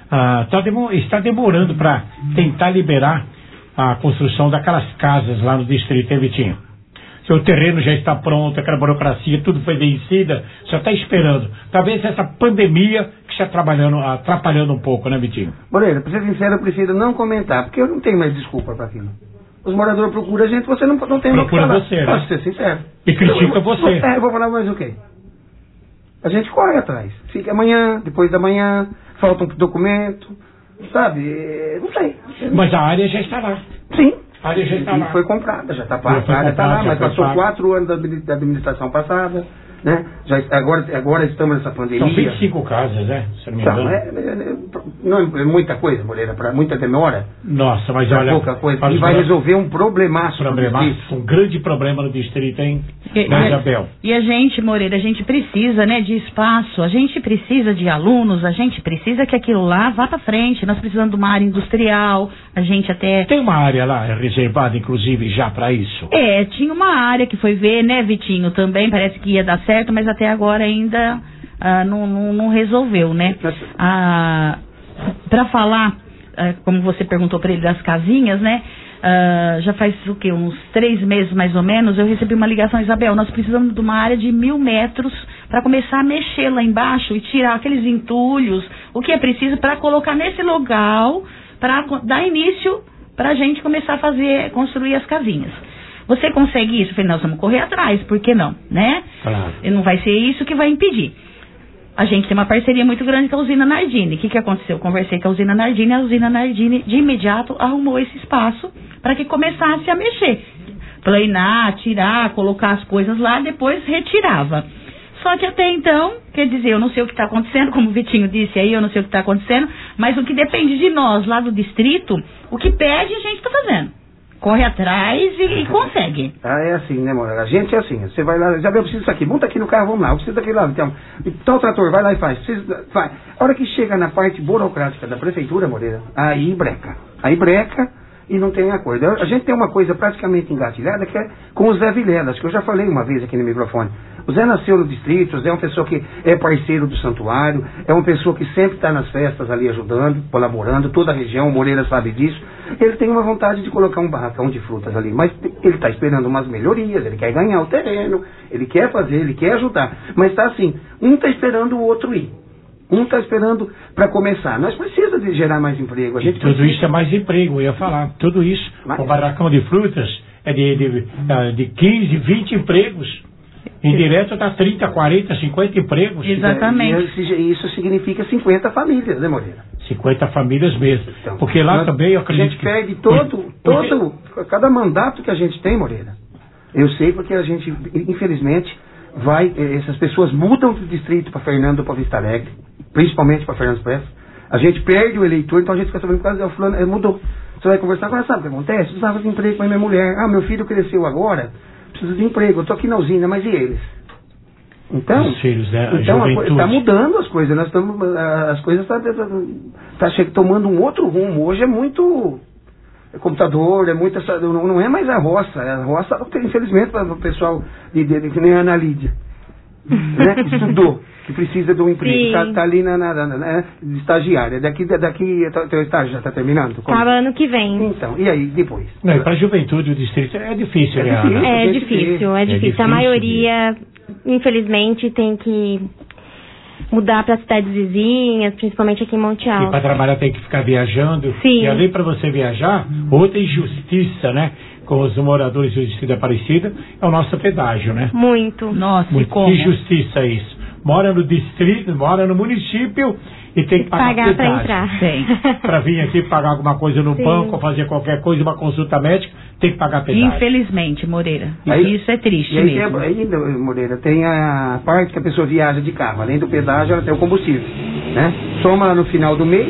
está demorando para tentar liberar a construção daquelas casas lá no distrito, hein, Vitinho? seu terreno já está pronto, aquela burocracia, tudo foi vencida, só está esperando. Talvez essa pandemia que está atrapalhando um pouco, né, Vitinho? Moreira, pra ser sincero, eu prefiro não comentar, porque eu não tenho mais desculpa para aquilo. Os moradores procuram a gente, você não tem mais o que falar. Procura você, né? Posso ser sincero. E critica você. Eu vou falar mais o quê? A gente corre atrás. Fica amanhã, depois da manhã, falta um documento, sabe? Não sei. Mas a área já está lá. Sim. A área já está lá. Foi comprada, já está paga, a área está lá, mas passou 4 anos da administração passada, né? Agora estamos nessa pandemia. São 25 casas, né? Se não me engano. Não é muita coisa, Moreira, para muita demora. Nossa, mas olha... pouca coisa. E vai resolver um problemaço. Um grande problema no distrito, hein? Isabel. E a gente, Moreira, a gente precisa, né, de espaço, a gente precisa de alunos, a gente precisa que aquilo lá vá para frente. Nós precisamos de uma área industrial, a gente até... Tem uma área lá reservada, inclusive, já para isso? Tinha uma área que foi ver, né, Vitinho, também, parece que ia dar certo, mas até agora ainda não resolveu, né? Para falar, como você perguntou para ele das casinhas, né? Já faz o quê? Uns 3 meses mais ou menos, eu recebi uma ligação, Isabel, nós precisamos de uma área de 1.000 metros para começar a mexer lá embaixo e tirar aqueles entulhos, o que é preciso para colocar nesse local, para dar início para a gente começar a construir as casinhas. Você consegue isso? Eu falei, nós vamos correr atrás, por que não, né? Claro. E não vai ser isso que vai impedir. A gente tem uma parceria muito grande com a usina Nardini. O que aconteceu? Eu conversei com a usina Nardini de imediato arrumou esse espaço para que começasse a mexer. Planear, tirar, colocar as coisas lá, depois retirava. Só que até então, quer dizer, eu não sei o que está acontecendo, como o Vitinho disse aí, eu não sei o que está acontecendo, mas o que depende de nós lá do distrito, o que pede a gente está fazendo. Corre atrás e consegue. É assim, né, amor? A gente é assim. Você vai lá, já eu preciso disso aqui, monta aqui no carro, vamos lá. Eu preciso daquele lá, então. Tal trator, vai lá e faz. Faz. A hora que chega na parte burocrática da prefeitura, Moreira, aí breca. E não tem acordo. A gente tem uma coisa praticamente engatilhada que é com o Zé Vilelas, que eu já falei uma vez aqui no microfone. O Zé nasceu no distrito, o Zé é uma pessoa que é parceiro do santuário, é uma pessoa que sempre está nas festas ali ajudando, colaborando, toda a região, o Moreira sabe disso. Ele tem uma vontade de colocar um barracão de frutas ali, mas ele está esperando umas melhorias, ele quer ganhar o terreno, ele quer fazer, ele quer ajudar. Mas está assim, um está esperando o outro ir. Um está esperando para começar. Nós precisamos de gerar mais emprego. Tudo isso é mais emprego, eu ia falar. Tudo isso, o barracão de frutas é de 15, 20 empregos. Indireto dá 30, 40, 50 empregos. Exatamente. Isso significa 50 famílias, né, Moreira? 50 famílias mesmo. Então, porque lá também eu acredito que... A gente perde cada mandato que a gente tem, Moreira. Eu sei porque a gente, infelizmente, essas pessoas mudam do distrito para Fernando ou para Vista Alegre, principalmente para Fernando Prestes. A gente perde o eleitor, então a gente fica sabendo que o fulano mudou. Você vai conversar, agora sabe o que acontece? Eu precisava de emprego para minha mulher. Meu filho cresceu agora, preciso de emprego, eu estou aqui na usina, mas e eles? Então, os filhos, né? Está mudando as coisas, nós estamos, as coisas estão tomando um outro rumo. Hoje é muito computador, não é mais a roça, infelizmente, para o pessoal que nem a Ana Lídia, né, que estudou, que precisa de um emprego, está ali na estagiária, daqui teu estágio já está terminando? Acaba ano que vem. Então, e aí depois? Para a juventude, o distrito é difícil, né, Ana? É difícil. A maioria, infelizmente, tem que mudar para cidades vizinhas, principalmente aqui em Monte Alto. E para trabalhar tem que ficar viajando. Sim. E além para você viajar, outra injustiça, né? Com os moradores do distrito de Aparecida, é o nosso pedágio, né? Muito. Nossa, que injustiça isso. Mora no distrito, mora no município e tem que pagar para entrar. Para vir aqui pagar alguma coisa no banco, ou fazer qualquer coisa, uma consulta médica, tem que pagar pedágio. Infelizmente, Moreira. Isso é triste e aí mesmo. Ainda, Moreira, tem a parte que a pessoa viaja de carro. Além do pedágio, ela tem o combustível, né? Soma lá no final do mês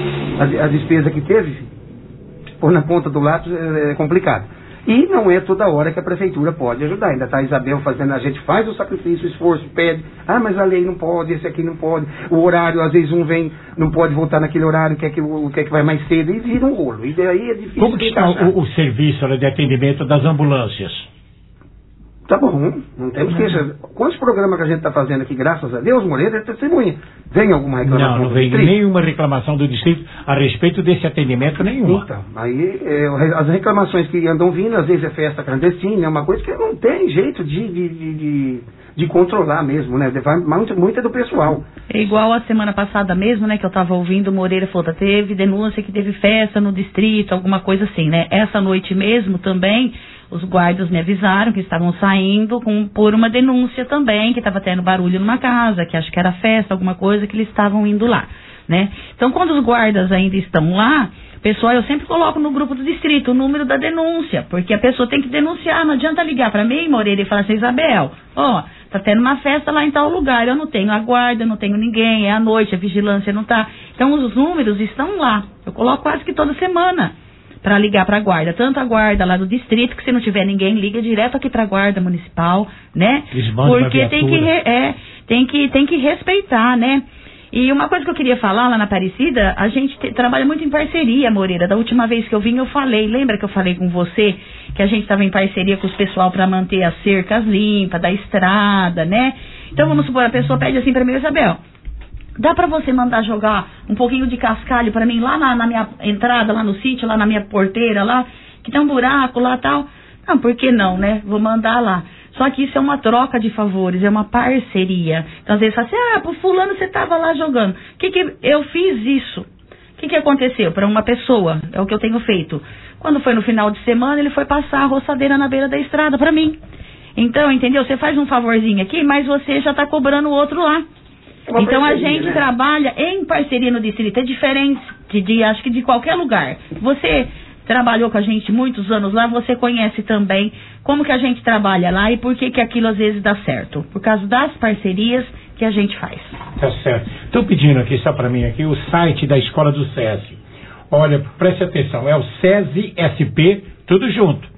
a despesa que teve, pôr na ponta do lápis é complicado. E não é toda hora que a prefeitura pode ajudar. Ainda está a Isabel fazendo, a gente faz o sacrifício, o esforço, pede. Mas a lei não pode, esse aqui não pode. O horário, às vezes um vem, não pode voltar naquele horário, quer que vai mais cedo, e vira um rolo. E daí é difícil. Como que está o serviço de atendimento das ambulâncias? Tá bom, não temos queixa. Quantos programas que a gente está fazendo aqui, graças a Deus, Moreira é testemunha. Vem alguma reclamação? Não vem nenhuma reclamação do distrito a respeito desse atendimento nenhuma. Então, aí as reclamações que andam vindo, às vezes é festa clandestina, é uma coisa que não tem jeito de controlar mesmo, né? Muito é do pessoal. É igual a semana passada mesmo, né, que eu estava ouvindo, o Moreira falou, teve denúncia que teve festa no distrito, alguma coisa assim, né? Essa noite mesmo também, os guardas me avisaram que estavam saindo por uma denúncia também, que estava tendo barulho numa casa, que acho que era festa, alguma coisa, que eles estavam indo lá, né? Então, quando os guardas ainda estão lá, pessoal, eu sempre coloco no grupo do distrito o número da denúncia, porque a pessoa tem que denunciar, não adianta ligar para mim, Moreira, e falar assim, Isabel, tá tendo uma festa lá em tal lugar, eu não tenho a guarda, não tenho ninguém, é à noite, a vigilância não tá. Então, os números estão lá, eu coloco quase que toda semana para ligar para a guarda, tanto a guarda lá do distrito, que se não tiver ninguém, liga direto aqui para a guarda municipal, né? Porque tem que respeitar, né? E uma coisa que eu queria falar lá na Aparecida, a gente trabalha muito em parceria, Moreira. Da última vez que eu vim, eu falei, lembra que eu falei com você que a gente estava em parceria com os pessoal para manter as cercas limpas, da estrada, né? Então, vamos supor, a pessoa pede assim para mim, Isabel, dá para você mandar jogar um pouquinho de cascalho para mim lá na minha entrada, lá no sítio, lá na minha porteira, lá, que tem um buraco lá e tal? Não, por que não, né? Vou mandar lá. Só que isso é uma troca de favores, é uma parceria. Então, às vezes, fala assim, pro fulano você estava lá jogando. Eu fiz isso. O que aconteceu para uma pessoa? É o que eu tenho feito. Quando foi no final de semana, ele foi passar a roçadeira na beira da estrada para mim. Então, entendeu? Você faz um favorzinho aqui, mas você já está cobrando o outro lá. Então, a gente trabalha em parceria no distrito. É diferente acho que de qualquer lugar. Você trabalhou com a gente muitos anos lá, você conhece também como que a gente trabalha lá e por que aquilo às vezes dá certo. Por causa das parcerias que a gente faz. Tá certo. Estou pedindo aqui, só para mim aqui, o site da escola do SESI. Olha, preste atenção, é o SESI SP, tudo junto,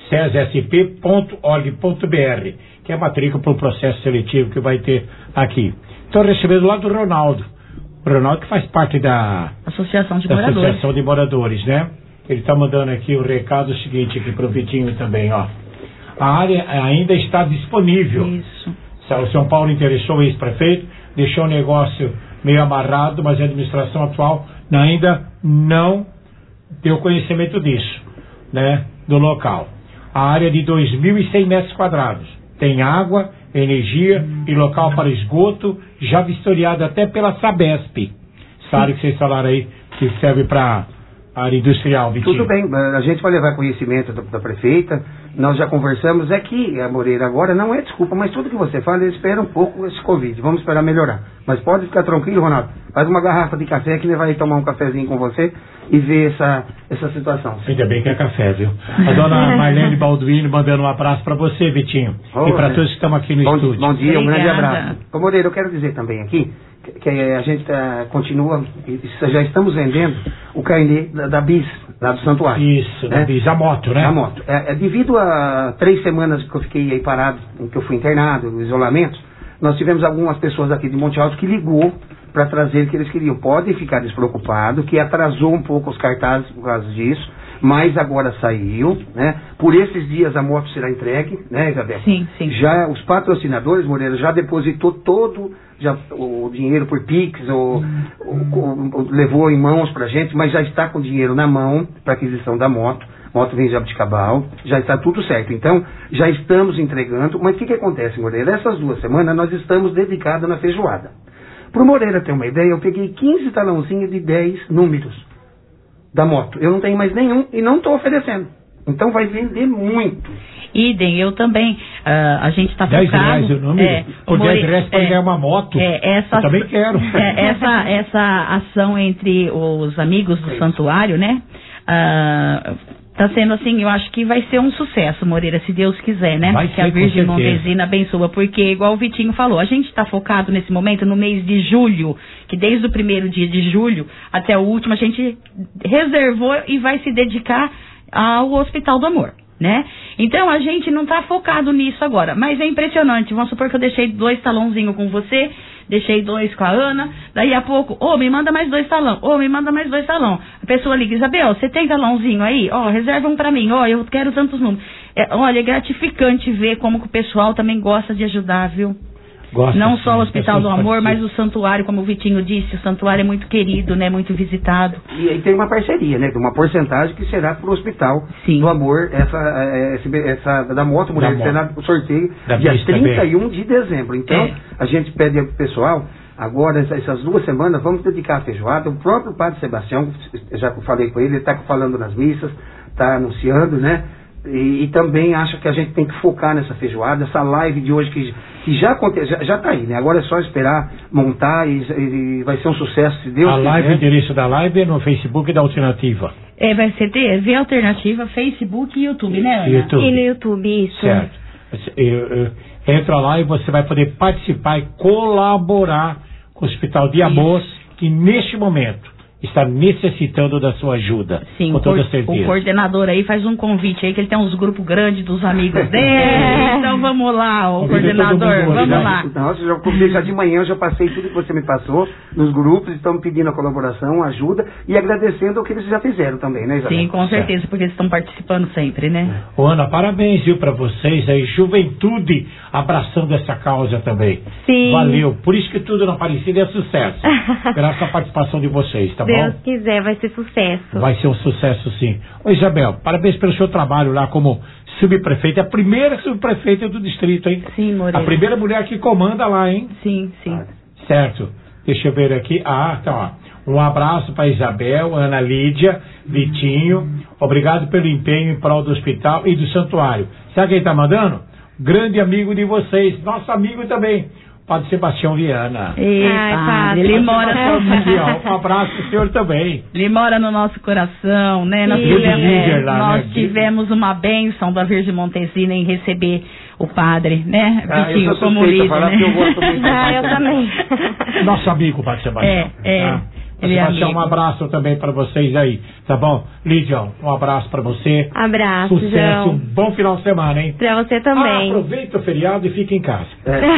sesisp.org.br, que é a matrícula para o processo seletivo que vai ter aqui. Estou recebendo lá do Ronaldo. O Ronaldo que faz parte da Associação de Moradores, né? Ele está mandando aqui o recado seguinte aqui para o Vitinho também, ó. A área ainda está disponível. Isso. O São Paulo interessou o ex-prefeito, deixou o negócio meio amarrado, mas a administração atual ainda não deu conhecimento disso, né? Do local. A área de 2.100 metros quadrados. Tem água, energia e local para esgoto, já vistoriado até pela Sabesp. Essa área que vocês falaram aí, que serve para área industrial, Vitinho. Tudo bem, a gente vai levar conhecimento da prefeita, nós já conversamos, a Moreira agora não é desculpa, mas tudo que você fala, espera um pouco esse Covid, vamos esperar melhorar. Mas pode ficar tranquilo, Ronaldo, faz uma garrafa de café que ele vai tomar um cafezinho com você e ver essa situação. Ainda bem que é café, viu? A dona Marlene Balduino mandando um abraço para você, Vitinho, e para todos que estão aqui no estúdio. Bom dia, um grande abraço. Ô Moreira, eu quero dizer também aqui, que a gente continua, já estamos vendendo o carnê da BIS, lá do Santuário. Isso, da BIS, a moto, né? A moto. Devido a 3 semanas que eu fiquei aí parado, que eu fui internado, no isolamento, nós tivemos algumas pessoas aqui de Monte Alto que ligou para trazer o que eles queriam. Podem ficar despreocupados, que atrasou um pouco os cartazes por causa disso, mas agora saiu, né? Por esses dias a moto será entregue, né, Isabel? Sim. Já os patrocinadores, Moreira, já depositou todo o dinheiro por Pix, levou em mãos pra gente, mas já está com o dinheiro na mão para aquisição da moto. Moto vem de Jabuticabal, já está tudo certo. Então, já estamos entregando, mas o que acontece, Moreira? Essas 2 semanas nós estamos dedicados na feijoada. Para o Moreira ter uma ideia, eu peguei 15 talãozinhos de 10 números da moto. Eu não tenho mais nenhum e não estou oferecendo. Então vai vender muito. Idem, eu também. A gente está focado... R$10 o número? Por R$10 para ganhar uma moto? Eu também quero. Essa ação entre os amigos do santuário, né? Está sendo assim, eu acho que vai ser um sucesso, Moreira, se Deus quiser, né? Vai que a Virgem Montezina abençoa, porque, igual o Vitinho falou, a gente está focado nesse momento no mês de julho, que desde o primeiro dia de julho até o último, a gente reservou e vai se dedicar ao Hospital do Amor, né? Então, a gente não está focado nisso agora, mas é impressionante. Vamos supor que eu deixei 2 talãozinhos com você, deixei 2 com a Ana, daí a pouco, me manda mais 2 talão, me manda mais 2 talão. A pessoa liga, Isabel, você tem talãozinho aí? Reserva um pra mim, eu quero tantos números. Olha, é gratificante ver como que o pessoal também gosta de ajudar, viu? Gosta, não sim, só o Hospital do Amor, participam. mas o Santuário, como o Vitinho disse, o Santuário é muito querido, né? Muito visitado. E aí tem uma parceria, né? Uma porcentagem que será para o Hospital do Amor, essa da moto, mulher, será o sorteio dia 31 de dezembro. Então, a gente pede ao pessoal, agora, essas 2 semanas, vamos dedicar a feijoada. O próprio Padre Sebastião, já falei com ele está falando nas missas, está anunciando, né? E também acho que a gente tem que focar nessa feijoada, essa live de hoje que já aconteceu, já está aí, né? Agora é só esperar montar e vai ser um sucesso, se Deus quiser. O endereço da live é no Facebook da Alternativa. Vai ser TV Alternativa, Facebook e YouTube, né, Ana? E no YouTube, isso. Certo. Entra lá e você vai poder participar e colaborar com o Hospital de Amor, que neste momento está necessitando da sua ajuda. Sim, com toda certeza. O coordenador aí faz um convite aí, que ele tem uns grupos grandes dos amigos dele. Então vamos lá, o coordenador, vamos lá. Nossa, já de manhã eu já passei tudo que você me passou nos grupos, estamos pedindo a colaboração, ajuda e agradecendo o que eles já fizeram também, né, Isabel? Sim, com certeza, porque eles estão participando sempre, né? Ô, Ana, parabéns, viu, pra vocês aí, juventude abraçando essa causa também. Sim. Valeu, por isso que tudo na Aparecida é sucesso, graças à participação de vocês, tá bom? Deus quiser, vai ser sucesso. Vai ser um sucesso, sim. Ô, Isabel, parabéns pelo seu trabalho lá como subprefeita. É a primeira subprefeita do distrito, hein? Sim, Moreira. A primeira mulher que comanda lá, hein? Sim, sim. Certo. Deixa eu ver aqui. Tá, ó. Um abraço para Isabel, Ana Lídia, Vitinho. Obrigado pelo empenho em prol do hospital e do santuário. Sabe quem tá mandando? Grande amigo de vocês, nosso amigo também. Padre Sebastião Viana. Padre, ele mora Um abraço pro senhor também. Ele mora no nosso coração, né? Nós tivemos uma bênção da Virgem Montesina em receber o padre, né? Vitinho, como líder, né? Eu também. Nosso amigo, Padre Sebastião. Sebastião, um abraço também para vocês aí, tá bom? Lídia, um abraço para você. Abraço, sucesso, João. Um bom final de semana, hein? Pra você também. Aproveita o feriado e fica em casa.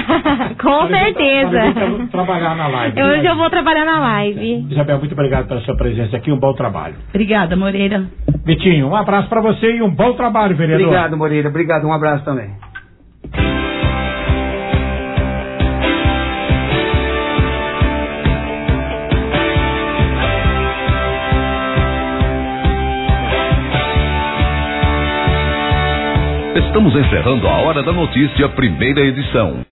Com certeza. Trabalhar na live. Hoje eu vou trabalhar na live. Isabel, muito obrigado pela sua presença aqui, um bom trabalho. Obrigada, Moreira. Vitinho, um abraço para você e um bom trabalho, vereador. Obrigado, Moreira, obrigado, um abraço também. Estamos encerrando a Hora da Notícia, primeira edição.